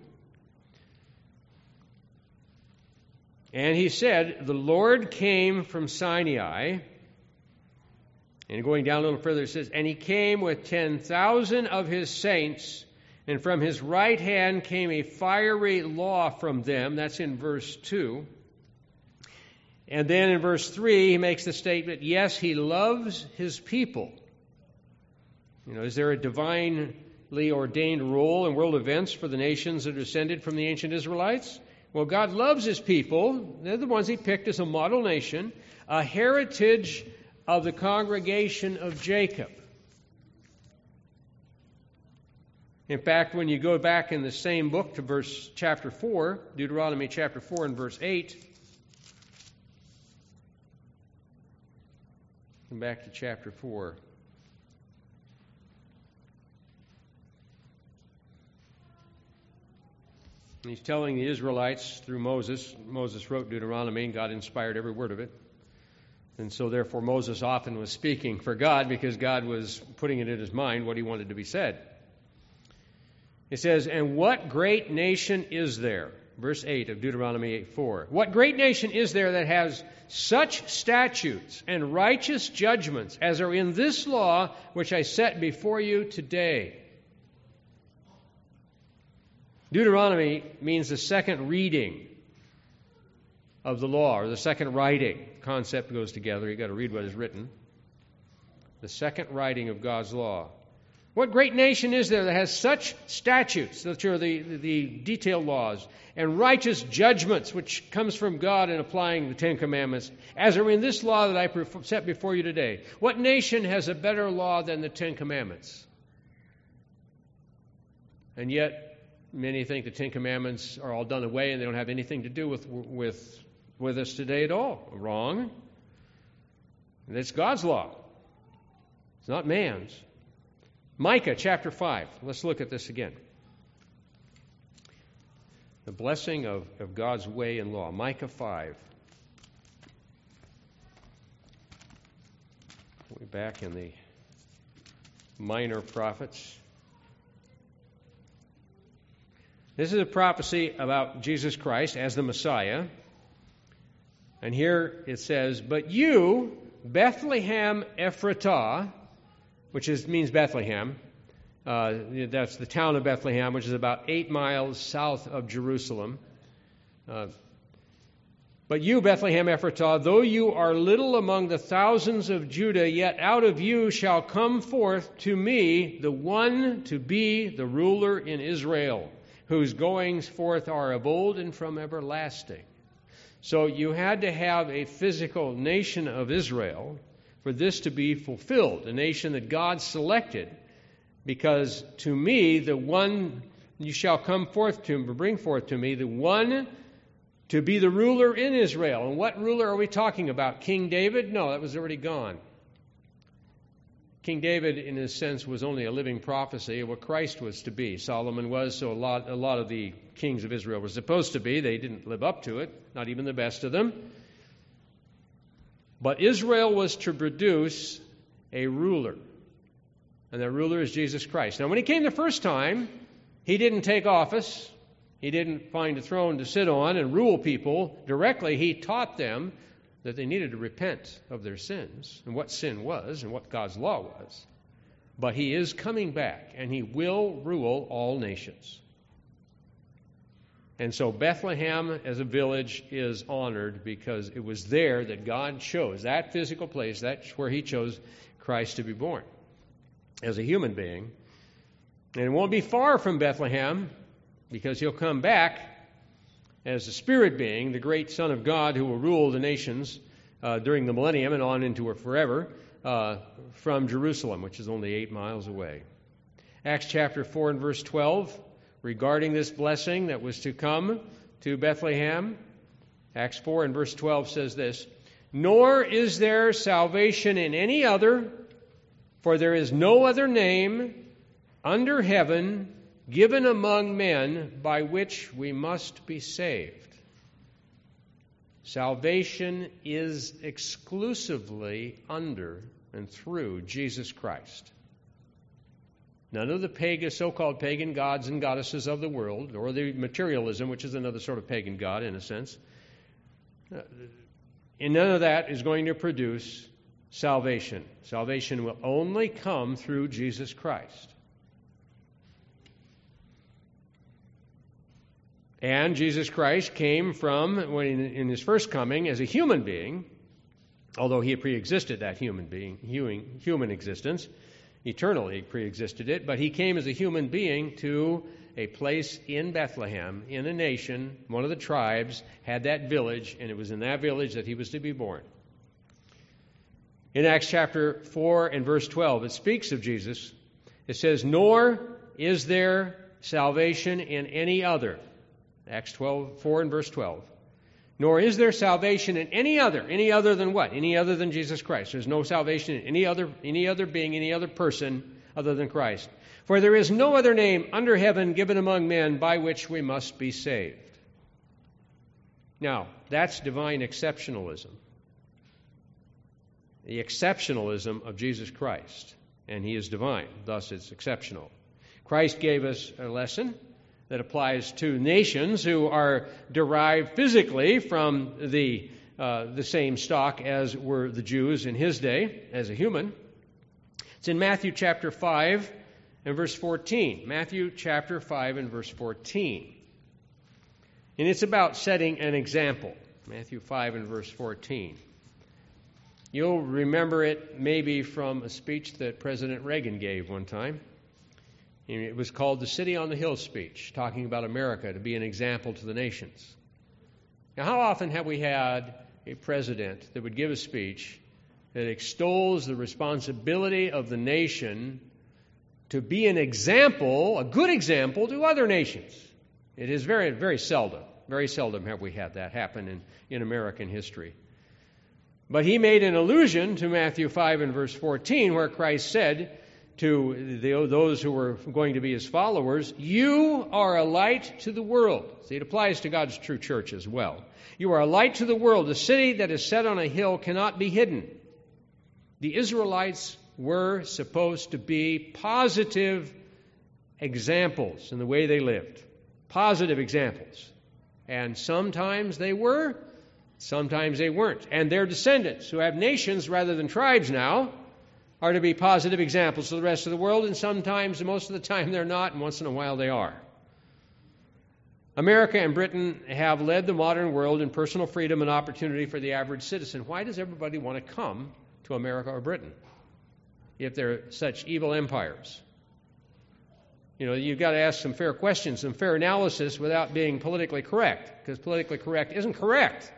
And he said, the Lord came from Sinai. And going down a little further, it says, and he came with ten thousand of his saints, and from his right hand came a fiery law from them. That's in verse two. And then in verse three, he makes the statement, yes, he loves his people. You know, is there a divinely ordained role in world events for the nations that are descended from the ancient Israelites? Well, God loves his people. They're the ones he picked as a model nation, a heritage of the congregation of Jacob. In fact, when you go back in the same book to verse chapter four, Deuteronomy chapter four and verse eight, come back to chapter four. And he's telling the Israelites through Moses. Moses wrote Deuteronomy, and God inspired every word of it. And so therefore Moses often was speaking for God because God was putting it in his mind what he wanted to be said. It says, and what great nation is there? Verse eight of Deuteronomy eight four. What great nation is there that has such statutes and righteous judgments as are in this law which I set before you today? Deuteronomy means the second reading of the law, or the second writing. Concept goes together. You've got to read what is written. The second writing of God's law. What great nation is there that has such statutes, which are the, the detailed laws, and righteous judgments, which comes from God in applying the Ten Commandments, as are in this law that I set before you today? What nation has a better law than the Ten Commandments? And yet, many think the Ten Commandments are all done away and they don't have anything to do with with with us today at all. Wrong. And it's God's law. It's not man's. Micah chapter five. Let's look at this again. The blessing of, of God's way and law. Micah five. Way back in the minor prophets. This is a prophecy about Jesus Christ as the Messiah. And here it says, but you, Bethlehem Ephratah, which is, means Bethlehem, uh, that's the town of Bethlehem, which is about eight miles south of Jerusalem. Uh, but you, Bethlehem Ephratah, though you are little among the thousands of Judah, yet out of you shall come forth to me the one to be the ruler in Israel, whose goings forth are of old and from everlasting. So you had to have a physical nation of Israel for this to be fulfilled, a nation that God selected, because to me, the one you shall come forth to, bring forth to me, the one to be the ruler in Israel. And what ruler are we talking about? King David? No, that was already gone. King David, in a sense, was only a living prophecy of what Christ was to be. Solomon was, so a lot, a lot of the kings of Israel were supposed to be. They didn't live up to it, not even the best of them. But Israel was to produce a ruler, and that ruler is Jesus Christ. Now, when he came the first time, he didn't take office. He didn't find a throne to sit on and rule people directly. He taught them that they needed to repent of their sins and what sin was and what God's law was. But he is coming back, and he will rule all nations. And so Bethlehem as a village is honored because it was there that God chose, that physical place, that's where he chose Christ to be born as a human being. And it won't be far from Bethlehem because he'll come back as a spirit being, the great Son of God who will rule the nations uh, during the millennium and on into it forever uh, from Jerusalem, which is only eight miles away. Acts chapter four and verse twelve, regarding this blessing that was to come to Bethlehem, Acts four and verse twelve says this, nor is there salvation in any other, for there is no other name under heaven given among men by which we must be saved. Salvation is exclusively under and through Jesus Christ. None of the pagan, so-called pagan gods and goddesses of the world, or the materialism, which is another sort of pagan god in a sense, and none of that is going to produce salvation. Salvation will only come through Jesus Christ. And Jesus Christ came from, when in his first coming, as a human being, although he had pre-existed that human being, human existence, eternally pre-existed it, but he came as a human being to a place in Bethlehem, in a nation, one of the tribes had that village, and it was in that village that he was to be born. In Acts chapter four and verse twelve, it speaks of Jesus. It says, "Nor is there salvation in any other." Acts twelve, four and verse twelve. "Nor is there salvation in any other." Any other than what? Any other than Jesus Christ. There's no salvation in any other, any other being, any other person other than Christ. "For there is no other name under heaven given among men by which we must be saved." Now, that's divine exceptionalism. The exceptionalism of Jesus Christ. And he is divine, thus it's exceptional. Christ gave us a lesson that applies to nations who are derived physically from the uh, the same stock as were the Jews in his day as a human. It's in Matthew chapter five and verse fourteen. Matthew chapter five and verse fourteen. And it's about setting an example. Matthew five and verse fourteen. You'll remember it maybe from a speech that President Reagan gave one time. It was called the City on the Hill speech, talking about America to be an example to the nations. Now, how often have we had a president that would give a speech that extols the responsibility of the nation to be an example, a good example to other nations? It is very, very seldom. Very seldom have we had that happen in, in American history. But he made an allusion to Matthew five and verse fourteen, where Christ said to the, those who were going to be his followers, "You are a light to the world." See, it applies to God's true church as well. "You are a light to the world. A city that is set on a hill cannot be hidden." The Israelites were supposed to be positive examples in the way they lived. Positive examples. And sometimes they were, sometimes they weren't. And their descendants, who have nations rather than tribes now, are to be positive examples to the rest of the world, and sometimes, most of the time, they're not, and once in a while they are. America and Britain have led the modern world in personal freedom and opportunity for the average citizen. Why does everybody want to come to America or Britain if they're such evil empires? You know, you've got to ask some fair questions, some fair analysis without being politically correct, because politically correct isn't correct.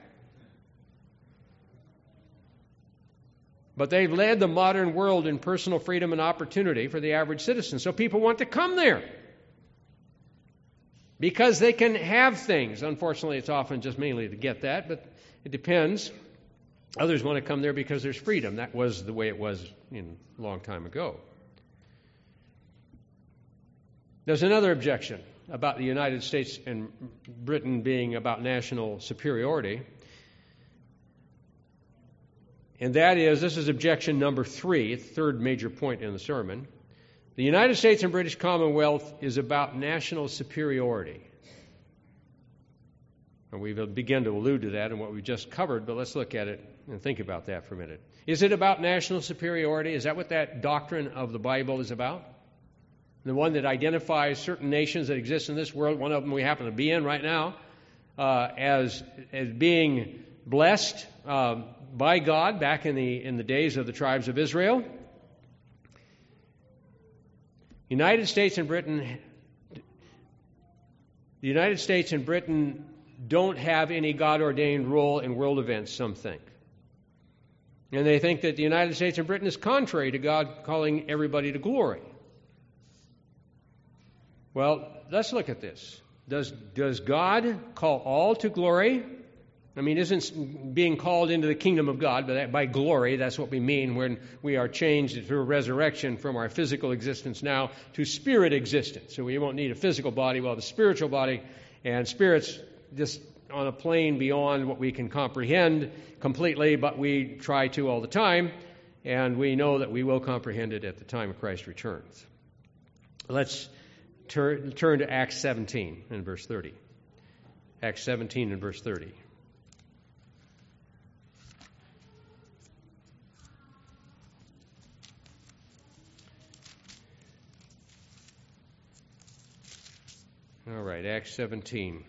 But they've led the modern world in personal freedom and opportunity for the average citizen. So people want to come there because they can have things. Unfortunately, it's often just mainly to get that, but it depends. Others want to come there because there's freedom. That was the way it was in a long time ago. There's another objection about the United States and Britain being about national superiority. And that is, this is objection number three, the third major point in the sermon. The United States and British Commonwealth is about national superiority. And we've begun to allude to that in what we just covered, but let's look at it and think about that for a minute. Is it about national superiority? Is that what that doctrine of the Bible is about? The one that identifies certain nations that exist in this world, one of them we happen to be in right now, uh, as, as being blessed uh, by God back in the in the days of the tribes of Israel. United States and Britain the United States and Britain don't have any God-ordained role in world events, some think. And they think that the United States and Britain is contrary to God calling everybody to glory. Well, let's look at this. Does, does God call all to glory? I mean, isn't being called into the kingdom of God, but that by glory, that's what we mean when we are changed through resurrection from our physical existence now to spirit existence. So we won't need a physical body, we'll have a spiritual body, and spirit's just on a plane beyond what we can comprehend completely, but we try to all the time, and we know that we will comprehend it at the time of Christ returns. Let's turn, turn to Acts seventeen and verse thirty. Acts seventeen and verse thirty. All right, Acts seventeen.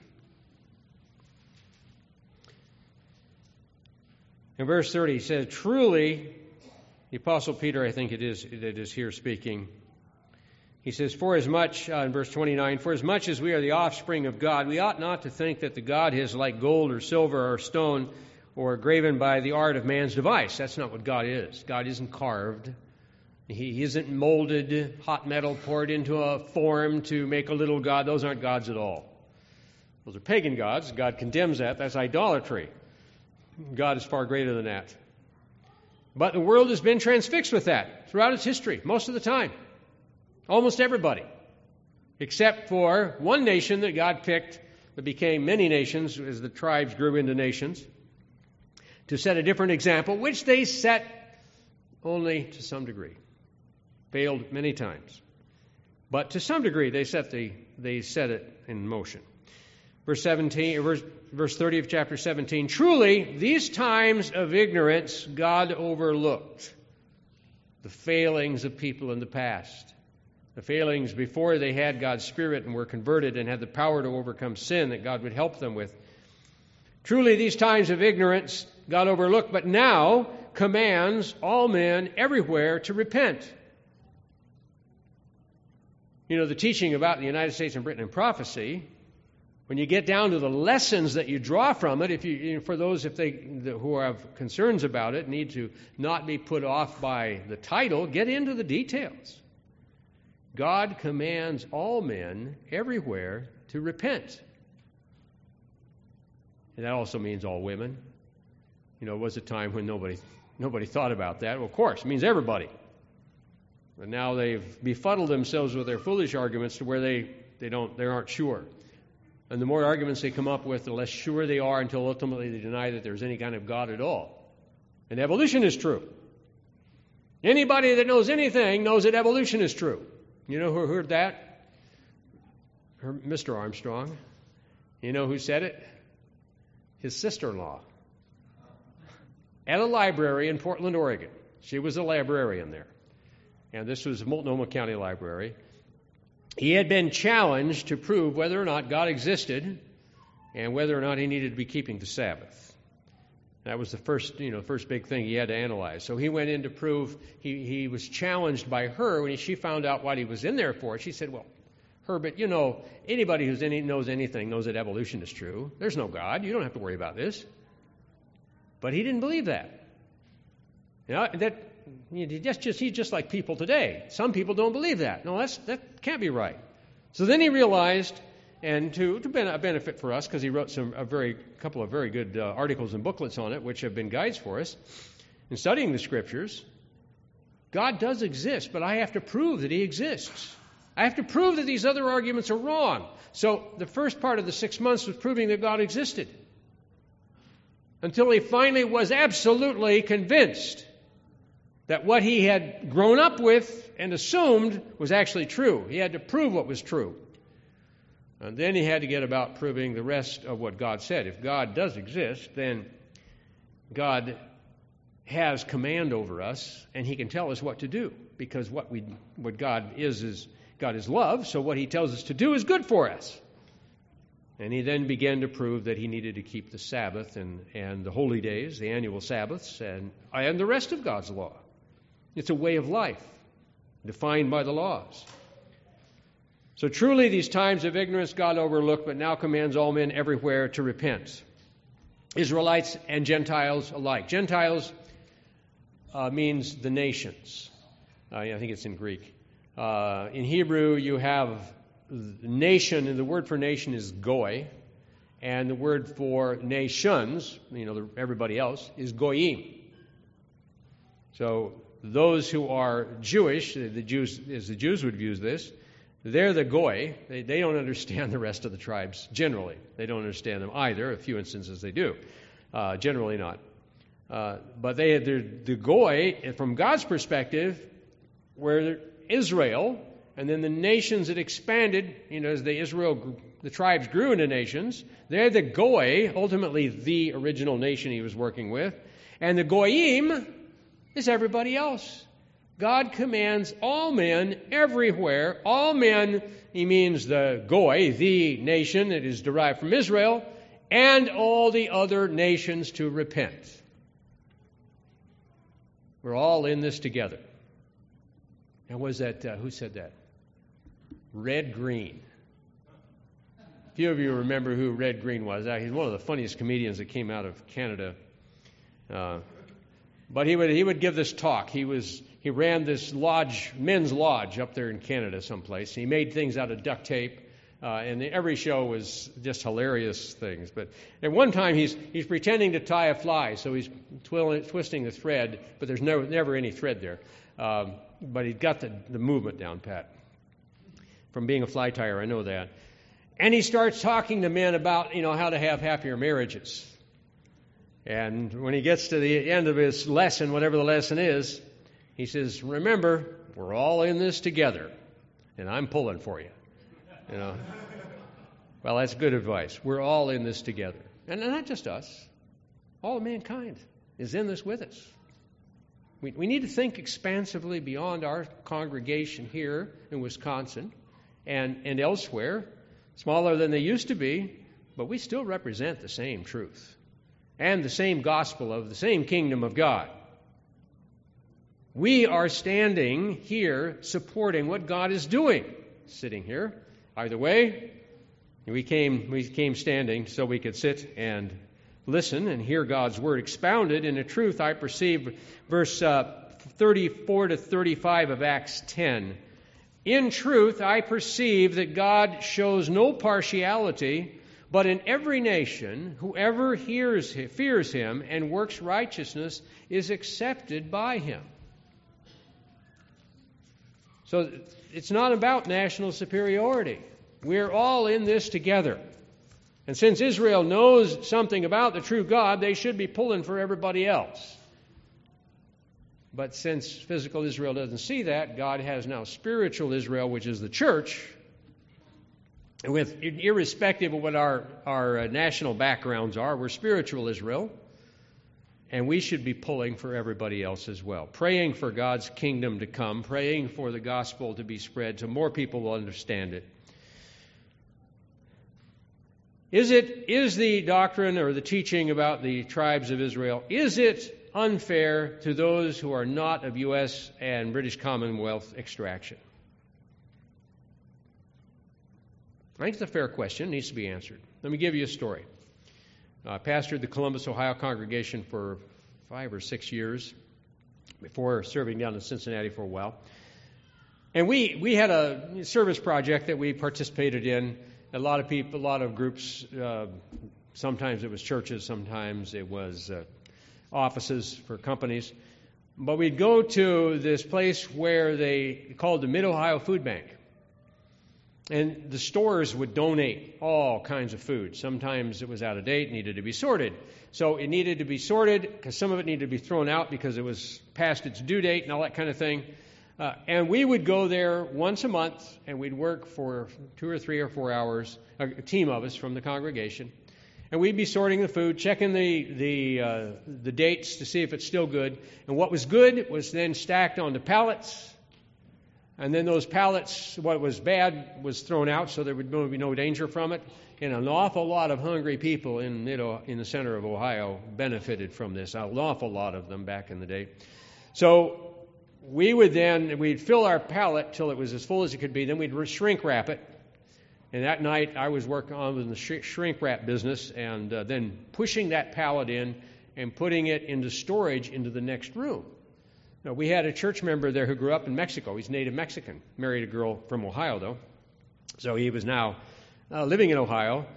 In verse thirty, he says, truly, the Apostle Peter, I think it is, it is here speaking. He says, for as much, uh, in verse twenty-nine, for as much as we are the offspring of God, we ought not to think that the God is like gold or silver or stone or graven by the art of man's device. That's not what God is. God isn't carved. He isn't molded, hot metal poured into a form to make a little god. Those aren't gods at all. Those are pagan gods. God condemns that. That's idolatry. God is far greater than that. But the world has been transfixed with that throughout its history, most of the time. Almost everybody. Except for one nation that God picked that became many nations as the tribes grew into nations to set a different example, which they set only to some degree. Failed many times. But to some degree, they set the they set it in motion. Verse seventeen, verse, verse thirty of chapter seventeen. Truly, these times of ignorance God overlooked. The failings of people in the past. The failings before they had God's Spirit and were converted and had the power to overcome sin that God would help them with. Truly, these times of ignorance God overlooked, but now commands all men everywhere to repent. You know, the teaching about the United States and Britain in prophecy, when you get down to the lessons that you draw from it, if you, you know, for those if they who have concerns about it, need to not be put off by the title, get into the details. God commands all men everywhere to repent. And that also means all women. You know, it was a time when nobody nobody thought about that. Well, of course, it means everybody. But now they've befuddled themselves with their foolish arguments to where they, they don't they aren't sure. And the more arguments they come up with, the less sure they are until ultimately they deny that there's any kind of God at all. And evolution is true. Anybody that knows anything knows that evolution is true. You know who heard that? Mister Armstrong. You know who said it? His sister-in-law. At a library in Portland, Oregon. She was a librarian there. And this was Multnomah County Library. He had been challenged to prove whether or not God existed and whether or not he needed to be keeping the Sabbath. That was the first, you know, first big thing he had to analyze. So he went in to prove, he, he was challenged by her when she found out what he was in there for. She said, well, Herbert, you know, anybody who any, knows anything knows that evolution is true. There's no God. You don't have to worry about this. But he didn't believe that. You know, that you know, just, just, he's just like people today. Some people don't believe that. No, that's, that can't be right. So then he realized, and to, to ben, a benefit for us, because he wrote some a very couple of very good uh, articles and booklets on it, which have been guides for us, in studying the Scriptures, God does exist, but I have to prove that he exists. I have to prove that these other arguments are wrong. So the first part of the six months was proving that God existed. Until he finally was absolutely convinced that what he had grown up with and assumed was actually true. He had to prove what was true. And then he had to get about proving the rest of what God said. If God does exist, then God has command over us, and he can tell us what to do. Because what we, what God is, is God is love, so what he tells us to do is good for us. And he then began to prove that he needed to keep the Sabbath and, and the holy days, the annual Sabbaths, and, and the rest of God's law. It's a way of life, defined by the laws. So truly these times of ignorance God overlooked, but now commands all men everywhere to repent. Israelites and Gentiles alike. Gentiles uh, means the nations. Uh, I think it's in Greek. Uh, in Hebrew, you have nation, and the word for nation is goy. And the word for nations, you know, the, everybody else, is goyim. So those who are Jewish, the Jews, as the Jews would use this, they're the goy. They, they don't understand the rest of the tribes generally. They don't understand them either. A few instances they do. Uh, generally not. Uh, but they, they're the goy, from God's perspective, were Israel, and then the nations that expanded, you know, as the Israel, the tribes grew into nations. They're the goy, ultimately the original nation he was working with. And the goyim is everybody else. God commands all men everywhere. All men, he means the goy, the nation that is derived from Israel, and all the other nations to repent. We're all in this together. And was that, uh, who said that? Red Green. A few of you remember who Red Green was. Uh, he's one of the funniest comedians that came out of Canada. Uh, but he would he would give this talk. He was he ran this lodge, men's lodge up there in Canada someplace. He made things out of duct tape. Uh, and the, every show was just hilarious things. But at one time, he's he's pretending to tie a fly, so he's twill, twisting the thread, but there's no, never any thread there. Um, but he's got the, the movement down pat. From being a fly tyer, I know that. And he starts talking to men about, you know, how to have happier marriages. And when he gets to the end of his lesson, whatever the lesson is, he says, remember, we're all in this together, and I'm pulling for you. You know, well, that's good advice. We're all in this together. And not just us. All of mankind is in this with us. We, we need to think expansively beyond our congregation here in Wisconsin and, and elsewhere. Smaller than they used to be, but we still represent the same truth and the same gospel of the same kingdom of God. We are standing here supporting what God is doing, sitting here. Either way, we came we came standing so we could sit and listen and hear God's word expounded in a truth I perceive. Verse uh, thirty-four to thirty-five of Acts ten. In truth, I perceive that God shows no partiality, but in every nation, whoever hears, fears him and works righteousness is accepted by him. So it's not about national superiority. We're all in this together. And since Israel knows something about the true God, they should be pulling for everybody else. But since physical Israel doesn't see that, God has now spiritual Israel, which is the church. And with irrespective of what our, our national backgrounds are, we're spiritual Israel. And we should be pulling for everybody else as well. Praying for God's kingdom to come. Praying for the gospel to be spread so more people will understand it. Is it, is the doctrine or the teaching about the tribes of Israel, is it unfair to those who are not of U S and British Commonwealth extraction? I think it's a fair question. It needs to be answered. Let me give you a story. I pastored the Columbus, Ohio congregation for five or six years before serving down in Cincinnati for a while. And we, we had a service project that we participated in. A lot of people, a lot of groups, uh, sometimes it was churches, sometimes it was uh, offices for companies. But we'd go to this place where they called the Mid-Ohio Food Bank. And the stores would donate all kinds of food. Sometimes it was out of date, needed to be sorted. So it needed to be sorted because some of it needed to be thrown out because it was past its due date and all that kind of thing. Uh, and we would go there once a month, and we'd work for two or three or four hours, a team of us from the congregation. And we'd be sorting the food, checking the the uh, the dates to see if it's still good. And what was good was then stacked onto pallets. And then those pallets, what was bad, was thrown out, so there would be no danger from it. And an awful lot of hungry people in in the center of Ohio benefited from this. An awful lot of them back in the day. So we would then, we'd fill our pallet till it was as full as it could be. Then we'd shrink wrap it. And that night I was working on the shrink wrap business and uh, then pushing that pallet in and putting it into storage into the next room. Now, we had a church member there who grew up in Mexico. He's native Mexican. Married a girl from Ohio, though. So he was now uh, living in Ohio.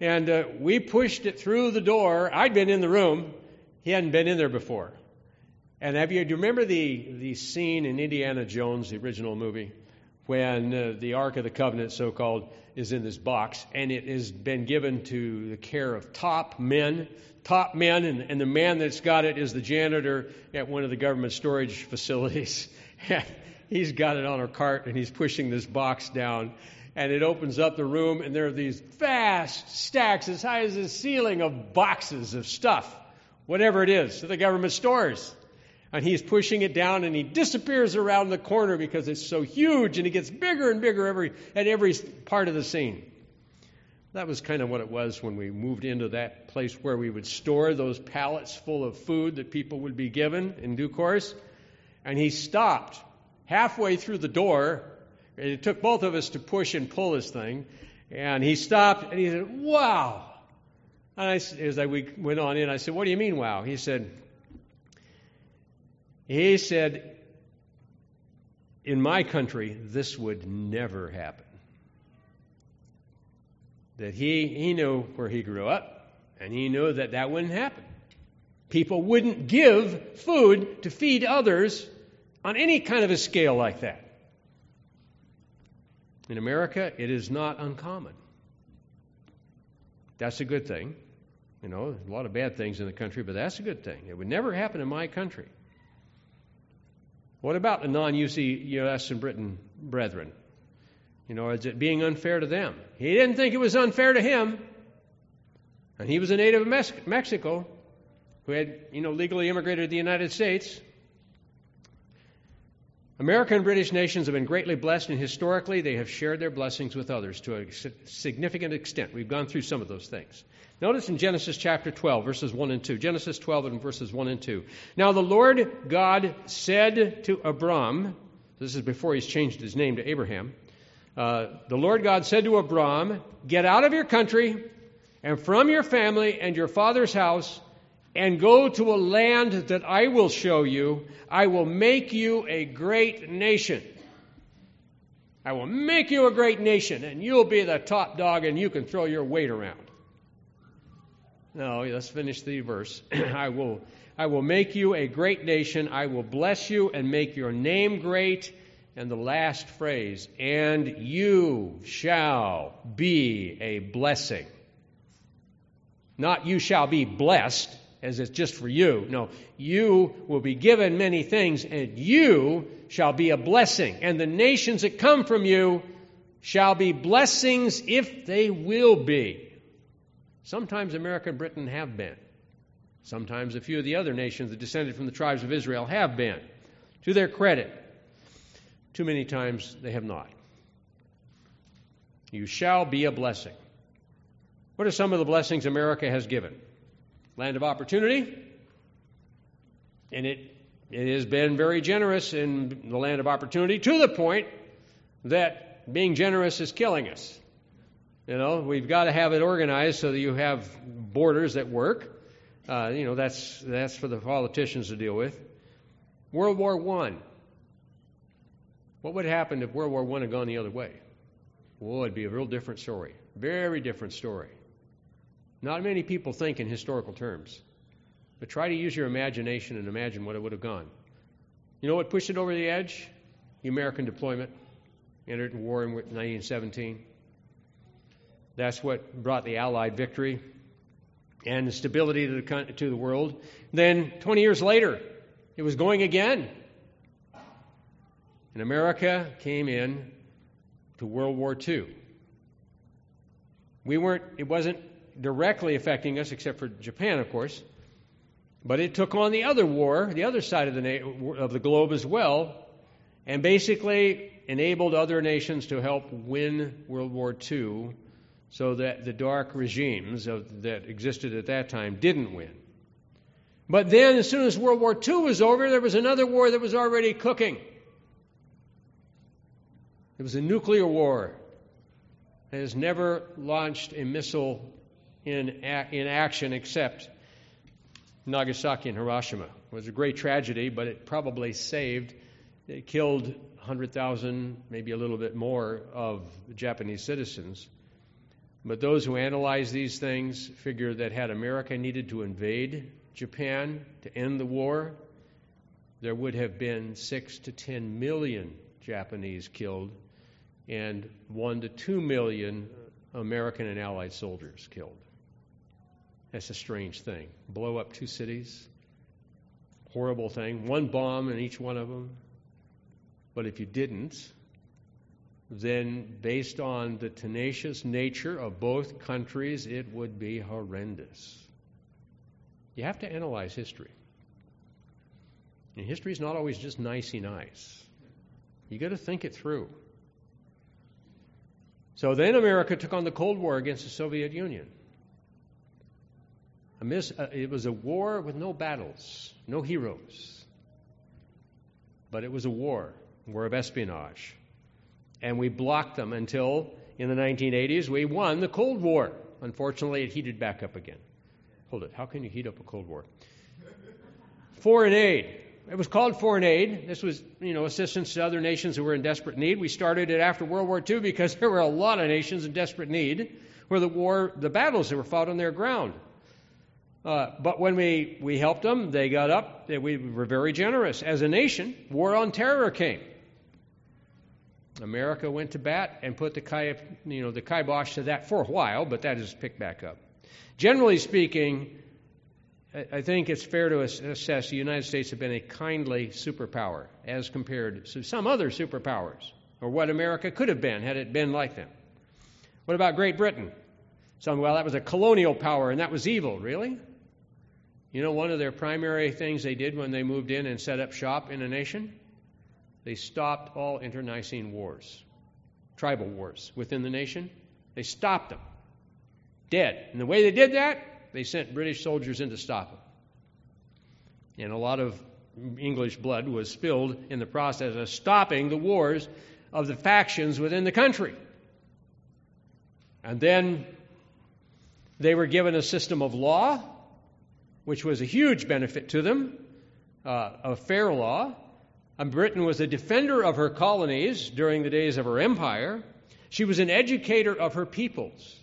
And uh, we pushed it through the door. I'd been in the room. He hadn't been in there before. And have you, do you remember the, the scene in Indiana Jones, the original movie, when uh, the Ark of the Covenant, so-called, is in this box, and it has been given to the care of top men, top men, and, and the man that's got it is the janitor at one of the government storage facilities. He's got it on a cart, and he's pushing this box down, and it opens up the room, and there are these vast stacks as high as the ceiling of boxes of stuff, whatever it is, that the government stores. And he's pushing it down, and he disappears around the corner because it's so huge, and it gets bigger and bigger every at every part of the scene. That was kind of what it was when we moved into that place where we would store those pallets full of food that people would be given in due course. And he stopped halfway through the door. It took both of us to push and pull this thing. And he stopped, and he said, "Wow." And I, as I we went on in, I said, "What do you mean, wow?" He said, He said, "In my country, this would never happen." That he, he knew where he grew up, and he knew that that wouldn't happen. People wouldn't give food to feed others on any kind of a scale like that. In America, it is not uncommon. That's a good thing. You know, there's a lot of bad things in the country, but that's a good thing. It would never happen in my country. What about the non-U S and Britain brethren? You know, is it being unfair to them? He didn't think it was unfair to him. And he was a native of Mexico who had, you know, legally immigrated to the United States. American and British nations have been greatly blessed, and historically they have shared their blessings with others to a significant extent. We've gone through some of those things. Notice in Genesis chapter twelve, verses one and two. Genesis twelve and verses one and two. Now the Lord God said to Abram, this is before he's changed his name to Abraham, uh, the Lord God said to Abram, "Get out of your country and from your family and your father's house, and go to a land that I will show you. I will make you a great nation. I will make you a great nation, and you'll be the top dog, and you can throw your weight around." No, let's finish the verse. I will, I will make you a great nation. I will bless you and make your name great. And the last phrase, and you shall be a blessing. Not you shall be blessed, as it's just for you. No, you will be given many things, and you shall be a blessing. And the nations that come from you shall be blessings if they will be. Sometimes America and Britain have been. Sometimes a few of the other nations that descended from the tribes of Israel have been. To their credit, too many times they have not. You shall be a blessing. What are some of the blessings America has given? Land of opportunity. And it, it has been very generous in the land of opportunity to the point that being generous is killing us. You know, we've got to have it organized so that you have borders that work. Uh, you know, that's that's for the politicians to deal with. World War One. What would happen if World War One had gone the other way? Well, it'd be a real different story. Very different story. Not many people think in historical terms. But try to use your imagination and imagine what it would have gone. You know what pushed it over the edge? The American deployment. Entered in war in nineteen seventeen. That's what brought the Allied victory and the stability to the, to the world. Then twenty years later, it was going again. And America came in to World War Two. We weren't, it wasn't directly affecting us, except for Japan, of course. But it took on the other war, the other side of the na- of the globe as well, and basically enabled other nations to help win World War Two, so that the dark regimes of, that existed at that time didn't win. But then, as soon as World War Two was over, there was another war that was already cooking. It was a nuclear war. It has never launched a missile in in action except Nagasaki and Hiroshima. It was a great tragedy, but it probably saved, it killed one hundred thousand, maybe a little bit more, of Japanese citizens. But those who analyze these things figure that had America needed to invade Japan to end the war, there would have been six to ten million Japanese killed and one to two million American and Allied soldiers killed. That's a strange thing. Blow up two cities, horrible thing. One bomb in each one of them. But if you didn't, then based on the tenacious nature of both countries, it would be horrendous. You have to analyze history. And history is not always just nicey nice. You got to think it through. So then America took on the Cold War against the Soviet Union. It was a war with no battles, no heroes. But it was a war, a war of espionage. And we blocked them until, in the nineteen eighties, we won the Cold War. Unfortunately, it heated back up again. Hold it. How can you heat up a Cold War? Foreign aid. It was called foreign aid. This was, you know, assistance to other nations who were in desperate need. We started it after World War Two because there were a lot of nations in desperate need where the war, the battles that were fought on their ground. Uh, but when we, we helped them, they got up. They, we were very generous. As a nation, war on terror came. America went to bat and put the ki- you know the kibosh to that for a while, but that has picked back up. Generally speaking, I think it's fair to assess the United States have been a kindly superpower as compared to some other superpowers, or what America could have been had it been like them. What about Great Britain? Some, well, that was a colonial power, and that was evil. Really? You know, one of their primary things they did when they moved in and set up shop in a nation? They stopped all internecine wars, tribal wars within the nation. They stopped them. Dead. And the way they did that, they sent British soldiers in to stop them. And a lot of English blood was spilled in the process of stopping the wars of the factions within the country. And then they were given a system of law, which was a huge benefit to them, uh, a fair law. And Britain was a defender of her colonies during the days of her empire. She was an educator of her peoples.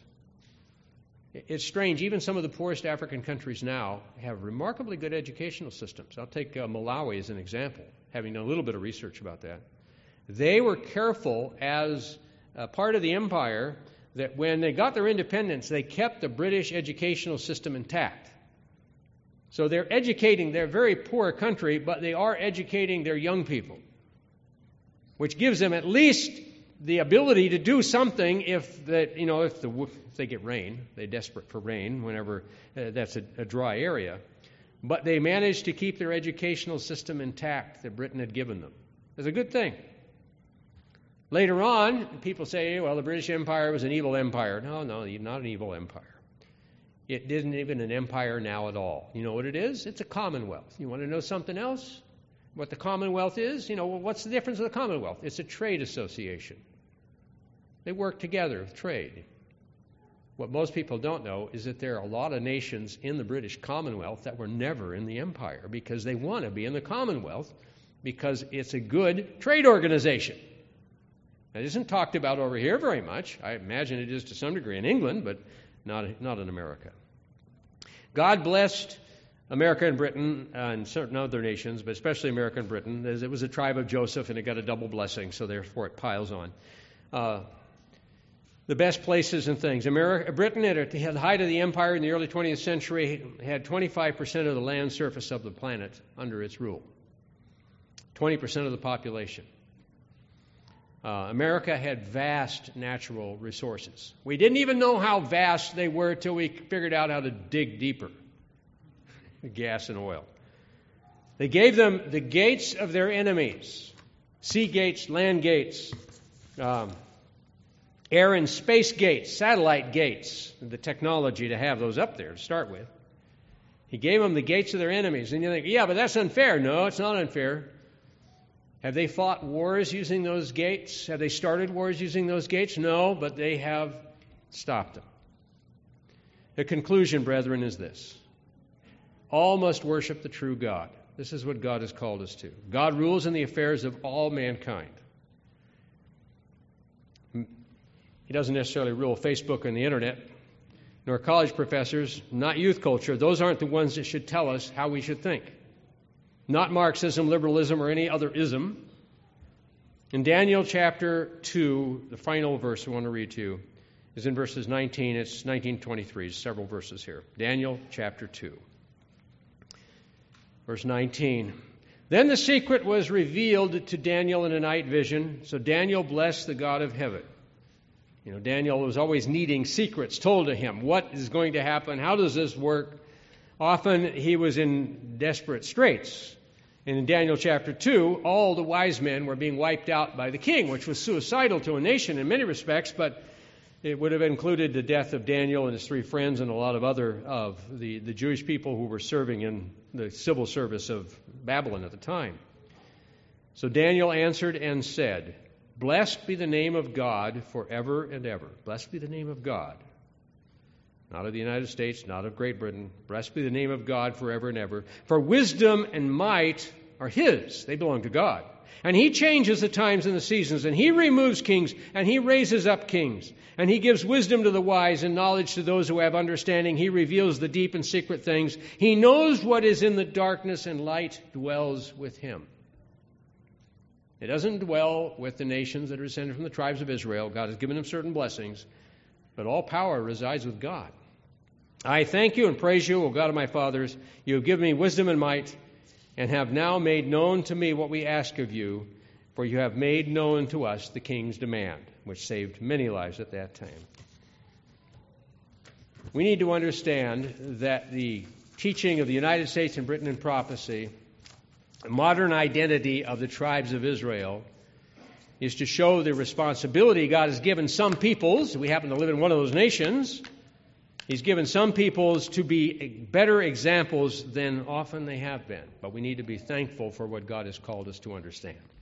It's strange, even some of the poorest African countries now have remarkably good educational systems. I'll take uh, Malawi as an example, having done a little bit of research about that. They were careful as a part of the empire that when they got their independence, they kept the British educational system intact. So they're educating their very poor country, but they are educating their young people, which gives them at least the ability to do something if that you know if the if they get rain, they're desperate for rain whenever uh, that's a, a dry area. But they managed to keep their educational system intact that Britain had given them. It's a good thing. Later on, people say, well, the British Empire was an evil empire. No, no, not an evil empire. It isn't even an empire now at all. You know what it is? It's a commonwealth. You want to know something else? What the Commonwealth is? You know, well, what's the difference of the Commonwealth? It's a trade association. They work together with trade. What most people don't know is that there are a lot of nations in the British Commonwealth that were never in the empire because they want to be in the Commonwealth because it's a good trade organization. It isn't talked about over here very much. I imagine it is to some degree in England, but not, not in America. God blessed America and Britain and certain other nations, but especially America and Britain. It was a tribe of Joseph, and it got a double blessing, so therefore it piles on. Uh, the best places and things. America, Britain, at the height of the empire in the early twentieth century, had twenty-five percent of the land surface of the planet under its rule. twenty percent of the population. Uh, America had vast natural resources. We didn't even know how vast they were till we figured out how to dig deeper. Gas and oil. They gave them the gates of their enemies. Sea gates, land gates, um, air and space gates, satellite gates, the technology to have those up there to start with. He gave them the gates of their enemies. And you think, yeah, but that's unfair. No, it's not unfair. Have they fought wars using those gates? Have they started wars using those gates? No, but they have stopped them. The conclusion, brethren, is this. All must worship the true God. This is what God has called us to. God rules in the affairs of all mankind. He doesn't necessarily rule Facebook and the internet, nor college professors, not youth culture. Those aren't the ones that should tell us how we should think. Not Marxism, liberalism, or any other ism. In Daniel chapter two, the final verse I want to read to you is in verses nineteen. It's nineteen twenty-three, several verses here. Daniel chapter two. Verse nineteen. Then the secret was revealed to Daniel in a night vision. So Daniel blessed the God of heaven. You know, Daniel was always needing secrets told to him. What is going to happen? How does this work? Often he was in desperate straits. And in Daniel chapter two, all the wise men were being wiped out by the king, which was suicidal to a nation in many respects, but it would have included the death of Daniel and his three friends and a lot of other of the, the Jewish people who were serving in the civil service of Babylon at the time. So Daniel answered and said, "Blessed be the name of God forever and ever." Blessed be the name of God. Not of the United States, not of Great Britain. Blessed be the name of God forever and ever. For wisdom and might are His. They belong to God. And He changes the times and the seasons, and He removes kings, and He raises up kings. And He gives wisdom to the wise and knowledge to those who have understanding. He reveals the deep and secret things. He knows what is in the darkness, and light dwells with Him. It doesn't dwell with the nations that are descended from the tribes of Israel. God has given them certain blessings, but all power resides with God. I thank you and praise you, O God of my fathers. You have given me wisdom and might, and have now made known to me what we ask of you, for you have made known to us the king's demand, which saved many lives at that time. We need to understand that the teaching of the United States and Britain in prophecy, the modern identity of the tribes of Israel, is to show the responsibility God has given some peoples. We happen to live in one of those nations. He's given some peoples to be better examples than often they have been. But we need to be thankful for what God has called us to understand.